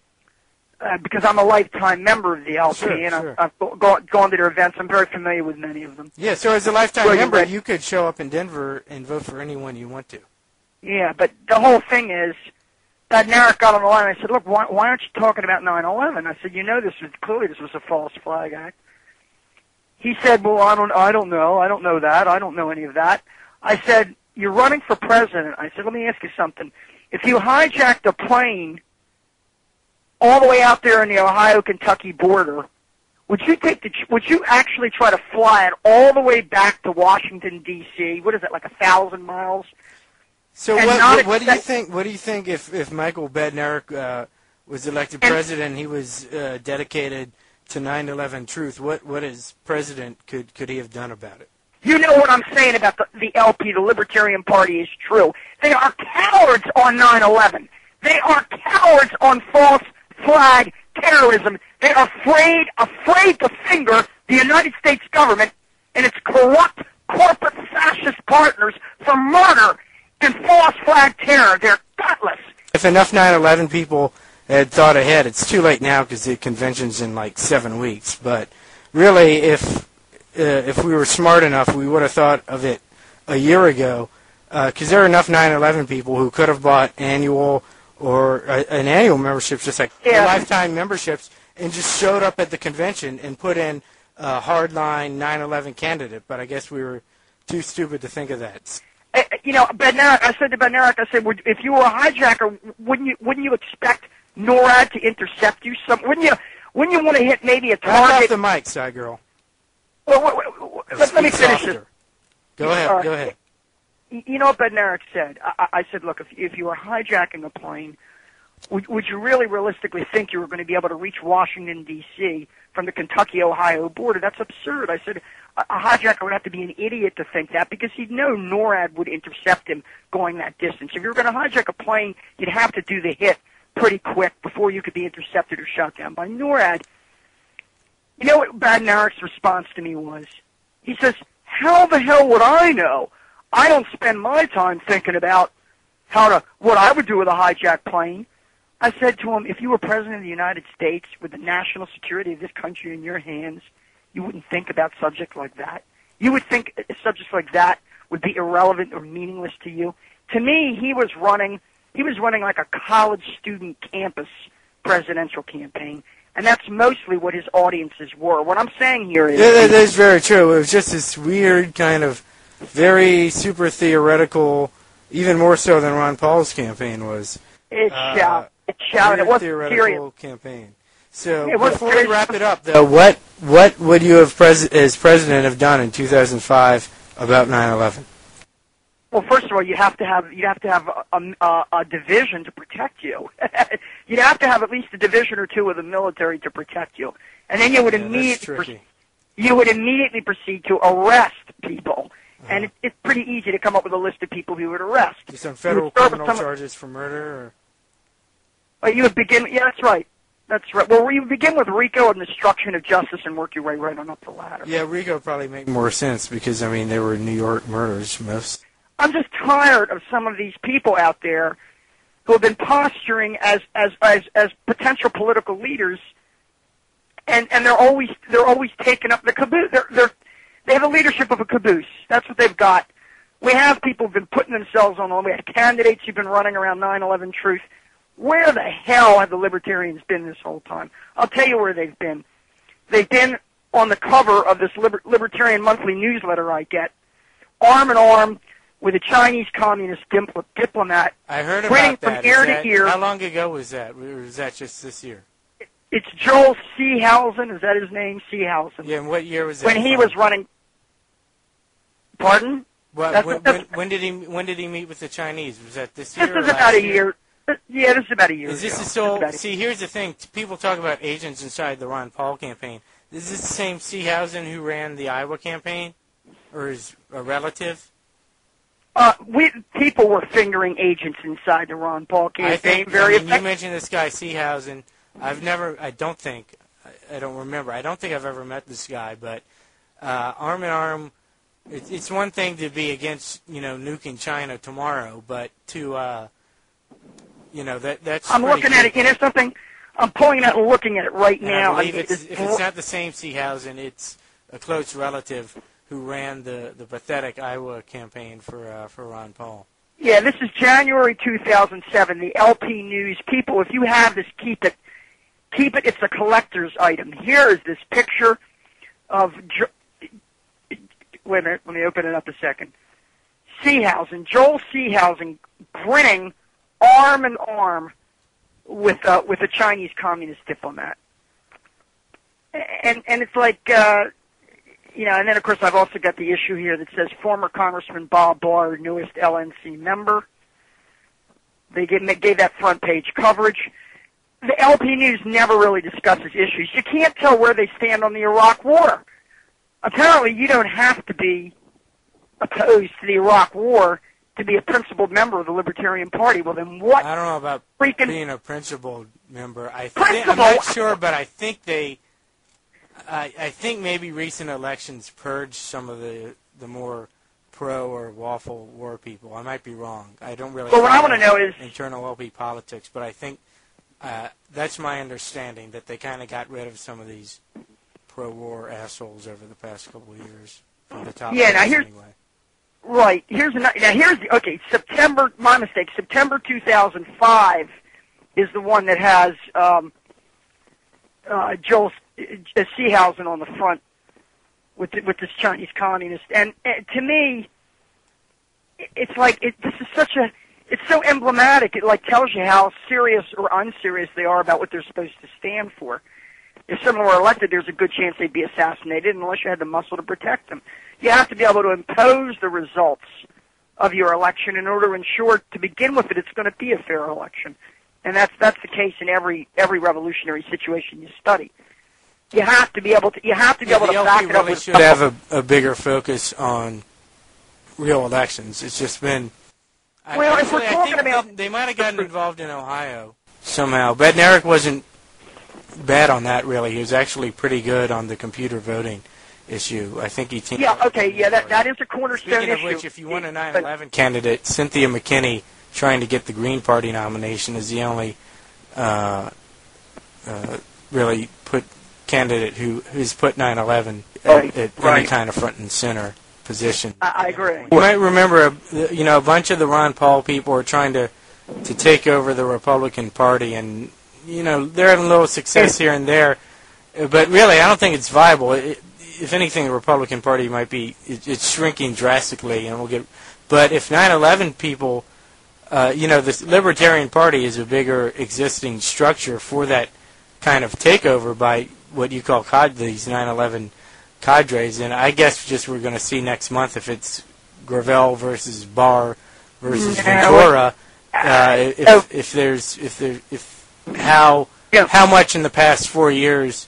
uh, because I'm a lifetime member of the L P, sure, and sure. I've, I've gone, gone to their events, I'm very familiar with many of them. Yeah, so as a lifetime well, member, right. you could show up in Denver and vote for anyone you want to. Yeah, but the whole thing is, Badnarik got on the line, and I said, look, why, why aren't you talking about nine eleven? I said, you know, this was clearly this was a false flag act. He said, well, I don't, I don't know, I don't know that, I don't know any of that. I said, you're running for president. I said, let me ask you something. If you hijacked a plane all the way out there in the Ohio-Kentucky border, would you take the? Would you actually try to fly it all the way back to Washington D C? What is it, like a thousand miles? So And what, not what, what do you expect- think? What do you think if, if Michael Bednarik uh, was elected president? He was uh, dedicated to nine eleven truth. What what as president could could he have done about it? You know what I'm saying about the, the L P, the Libertarian Party, is true. They are cowards on nine eleven. They are cowards on false flag terrorism. They are afraid, afraid to finger the United States government and its corrupt corporate fascist partners for murder and false flag terror. They're gutless. If enough nine eleven people had thought ahead, it's too late now because the convention's in like seven weeks. But really, if uh, if we were smart enough, we would have thought of it a year ago, because uh, there are enough nine eleven people who could have bought annual or uh, an annual membership, just like Yeah. lifetime memberships, and just showed up at the convention and put in a hardline nine eleven candidate. But I guess we were too stupid to think of that. Uh, you know, Bednarik, I said to Bednarik, I said, would, if you were a hijacker, wouldn't you wouldn't you expect NORAD to intercept you? Some wouldn't you wouldn't you want to hit maybe a Back off target? the mic, side girl. Well, wait, wait, wait, let, let me Speak finish softer. it. Go ahead. All right. Go ahead. You know what Bednarik said? I, I said, look, if, if you were hijacking a plane, would, would you really realistically think you were going to be able to reach Washington, D C from the Kentucky-Ohio border? That's absurd. I said, a, a hijacker would have to be an idiot to think that because he'd know NORAD would intercept him going that distance. If you were going to hijack a plane, you'd have to do the hit pretty quick before you could be intercepted or shot down by NORAD. You know what Bednarik's response to me was? He says, how the hell would I know? I don't spend my time thinking about how to, what I would do with a hijacked plane. I said to him, if you were president of the United States with the national security of this country in your hands, you wouldn't think about subjects like that. You would think subjects like that would be irrelevant or meaningless to you. To me, he was running, he was running like a college student campus presidential campaign. And that's mostly what his audiences were. What I'm saying here is... Yeah, that is very true. It was just this weird kind of very super theoretical, even more so than Ron Paul's campain was. It's, uh, uh, it's shout. It weird wasn't theoretical serious. campaign. So It wasn't before we serious. wrap it up, though, what what would you have pres- as president have done in two thousand five about nine eleven? Well, first of all, you have to have you have to have a, a, a division to protect you. You'd have to have at least a division or two of the military to protect you, and then you would Yeah, that's immediately tricky. proceed, you would immediately proceed to arrest people. Uh-huh. And it, it's pretty easy to come up with a list of people you would arrest. Just on You would federal start with criminal some- charges for murder? Or? Uh, you would begin. Yeah, that's right. That's right. Well, you begin with RICO and obstruction of justice, and work your way right on up the ladder. Yeah, RICO probably make more sense because, I mean, they were New York murders most. I'm just tired of some of these people out there who have been posturing as as as, as potential political leaders, and and they're always they're always taking up the caboose. They're they're they have the leadership of a caboose. That's what they've got. We have people who've been putting themselves on. We have candidates who've been running around nine eleven Truth. Where the hell have the libertarians been this whole time? I'll tell you where they've been. They've been on the cover of this liber- libertarian monthly newsletter I get, arm in arm with a Chinese communist dipl- diplomat. I heard grinning about that. from ear Is to that- ear. How long ago was that? Or was that just this year? It's Joel Seehausen. Is that his name? Seehausen. Yeah, and what year was that? When he from? was running. Pardon? What, That's- when, that's- when, when did he when did he meet with the Chinese? Was that this year? This or is last about a year. Yeah, this is about a year Is this ago. the so? This is about a- See, here's the thing. People talk about agents inside the Ron Paul campaign. Is this the same Seehausen who ran the Iowa campaign, or is a relative? Uh, we people were fingering agents inside the Ron Paul campaign. I think. very I mean, you effective. mentioned this guy Seehausen. I've never. I don't think. I, I don't remember. I don't think I've ever met this guy. But uh, arm in arm. It's, it's one thing to be against, you know, nuking China tomorrow, but to, uh, you know, that that's. I'm pretty looking at cool. it. You know something? I'm pulling it out and looking at it right And now. I believe mean, it's, if it's not the same Seehausen, it's a close relative who ran the, the pathetic Iowa campaign for uh, for Ron Paul. Yeah, this is January two thousand seven. The L P News. People, if you have this, keep it. Keep it. It's a collector's item. Here is this picture of. Jo- Wait a minute. Let me open it up a second. Seehausen, Joel Seehausen, grinning arm in arm with uh, with a Chinese communist diplomat, and and it's like uh, you know, and then of course I've also got the issue here that says former Congressman Bob Barr, newest L N C member. They gave, they gave that front page coverage. The L P News never really discusses issues. You can't tell where they stand on the Iraq War. Apparently, you don't have to be opposed to the Iraq War to be a principled member of the Libertarian Party. Well, then what? I don't know about freaking being a principled member. I think, principled? I'm not sure, but I think they, I, I think maybe recent elections purged some of the the more pro or lawful war people. I might be wrong. I don't really. Well, what I follow want to know is internal L P politics, but I think uh, that's my understanding that they kind of got rid of some of these pro-war assholes over the past couple of years from the top. Yeah, now here's anyway. right. Here's another, now here's the, okay. September, my mistake. September two thousand five is the one that has um, uh, Joel uh, Seehausen on the front with the, with this Chinese communist. And uh, to me, it's like it, this is such a. It's so emblematic. It like tells you how serious or unserious they are about what they're supposed to stand for. If someone were elected, there's a good chance they'd be assassinated unless you had the muscle to protect them. You have to be able to impose the results of your election in order to ensure, to begin with, that it's going to be a fair election. And that's that's the case in every every revolutionary situation you study. You have to be able to you have to be Yeah, able the to L P back it up really with should have a, a bigger focus on real elections. It's just been. I- Well, if we're actually, I talking think about- they, they might have gotten involved in Ohio somehow. Bednarik wasn't bad on that, really. He was actually pretty good on the computer voting issue. I think he teamed. Yeah, okay, yeah, that that is a cornerstone Speaking of issue. which, if you want a nine eleven candidate, Cynthia McKinney trying to get the Green Party nomination is the only uh, uh, really put candidate who who's put nine eleven Right, at, at right. any kind of front and center position. I, I agree. You might remember, a, you know, a bunch of the Ron Paul people are trying to to take over the Republican Party, and you know they're having a little success here and there, but really, I don't think it's viable. It, if anything, the Republican Party might be it, it's shrinking drastically, and we'll get. But if nine eleven people, uh, you know, the Libertarian Party is a bigger existing structure for that kind of takeover by what you call cod these nine eleven cadres, and I guess just we're going to see next month if it's Gravel versus Barr versus Yeah, Ventura. Uh, if, if there's if there if how how much in the past four years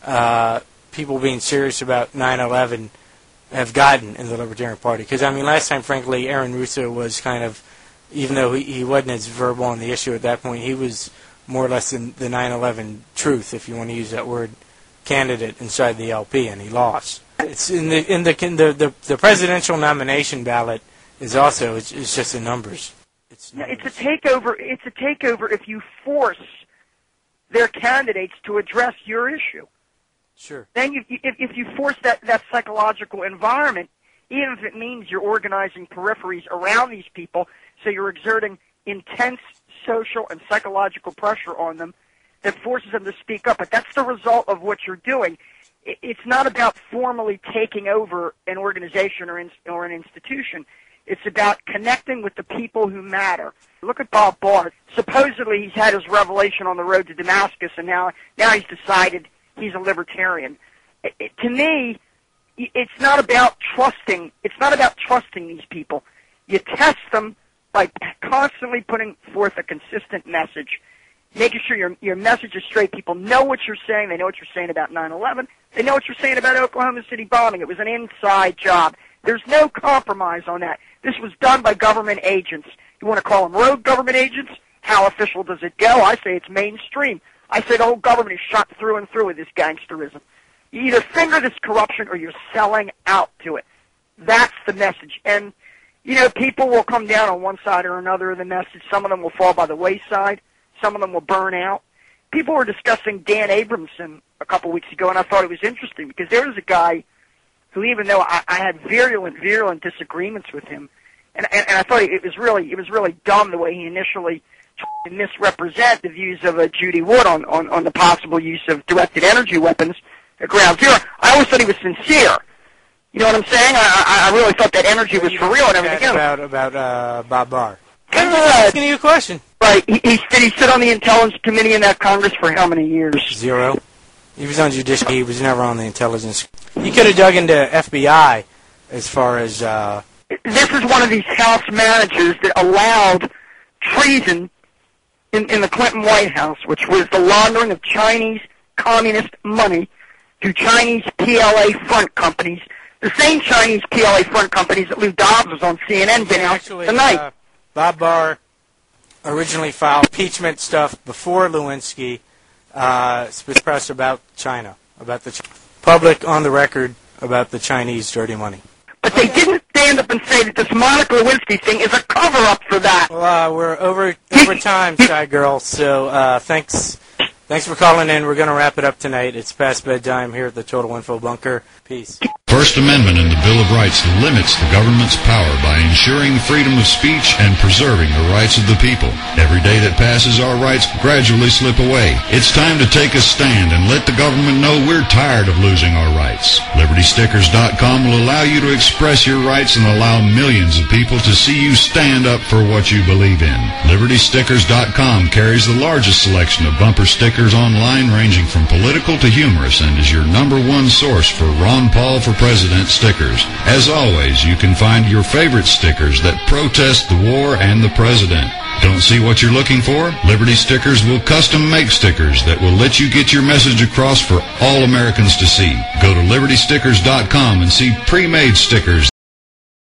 uh, people being serious about nine eleven have gotten in the Libertarian Party, because I mean last time frankly Aaron Russo was kind of, even though he, he wasn't as verbal on the issue at that point, he was more or less in the nine eleven truth, if you want to use that word, candidate inside the L P, and he lost. It's in the in the in the, the, the presidential nomination ballot is also it's, it's just the numbers. It's No, it's a takeover. It's a takeover if you force their candidates to address your issue. Sure. Then you, if, if you force that, that psychological environment, even if it means you're organizing peripheries around these people, so you're exerting intense social and psychological pressure on them that forces them to speak up. But that's the result of what you're doing. It, it's not about formally taking over an organization or, in, or an institution. It's about connecting with the people who matter. Look at Bob Barr. Supposedly he's had his revelation on the road to Damascus, and now now he's decided he's a libertarian. It, it, to me, it's not about trusting. It's not about trusting these people. You test them by constantly putting forth a consistent message, making sure your your message is straight. People know what you're saying. They know what you're saying about nine eleven. They know what you're saying about Oklahoma City bombing. It was an inside job. There's no compromise on that. This was done by government agents. You want to call them rogue government agents? How official does it go? I say it's mainstream. I say the whole government is shot through and through with this gangsterism. You either finger this corruption or you're selling out to it. That's the message. And, you know, people will come down on one side or another of the message. Some of them will fall by the wayside. Some of them will burn out. People were discussing Dan Abramson a couple weeks ago, and I thought it was interesting because there was a guy who, even though I, I had virulent, virulent disagreements with him, and, and, and I thought it was really, it was really dumb the way he initially tried to misrepresent the views of uh, Judy Wood on, on, on the possible use of directed energy weapons at Ground Zero. I always thought he was sincere, You know what I'm saying? I, I I really thought that energy was for real and everything else. About about uh, Bob Barr. I'm Good. just asking you a question. Right. He, he, did he sit on the Intelligence Committee in that Congress for how many years? Zero. He was on judicial. He was never on the intelligence. He could have dug into F B I as far as. Uh, This is one of these House managers that allowed treason in, in the Clinton White House, which was the laundering of Chinese communist money to Chinese P L A front companies, the same Chinese P L A front companies that Lou Dobbs was on C N N been out actually, tonight. Uh, Bob Barr originally filed impeachment stuff before Lewinsky uh, with press about China, about the Ch- public on the record about the Chinese dirty money. But they didn't stand up and say that this Monica Lewinsky thing is a cover-up for that. Well, uh, we're over over time, Sky Girl. So uh, thanks, thanks for calling in. We're going to wrap it up tonight. It's past bedtime here at the Total Info Bunker. Peace. First Amendment in the Bill of Rights limits the government's power by ensuring freedom of speech and preserving the rights of the people. Every day that passes, our rights gradually slip away. It's time to take a stand and let the government know we're tired of losing our rights. Liberty Stickers dot com will allow you to express your rights and allow millions of people to see you stand up for what you believe in. Liberty Stickers dot com carries the largest selection of bumper stickers online, ranging from political to humorous, and is your number one source for Ron Paul for President stickers. As always, you can find your favorite stickers that protest the war and the president. Don't see what you're looking for? Liberty Stickers will custom make stickers that will let you get your message across for all Americans to see. Go to Liberty Stickers dot com and see pre-made stickers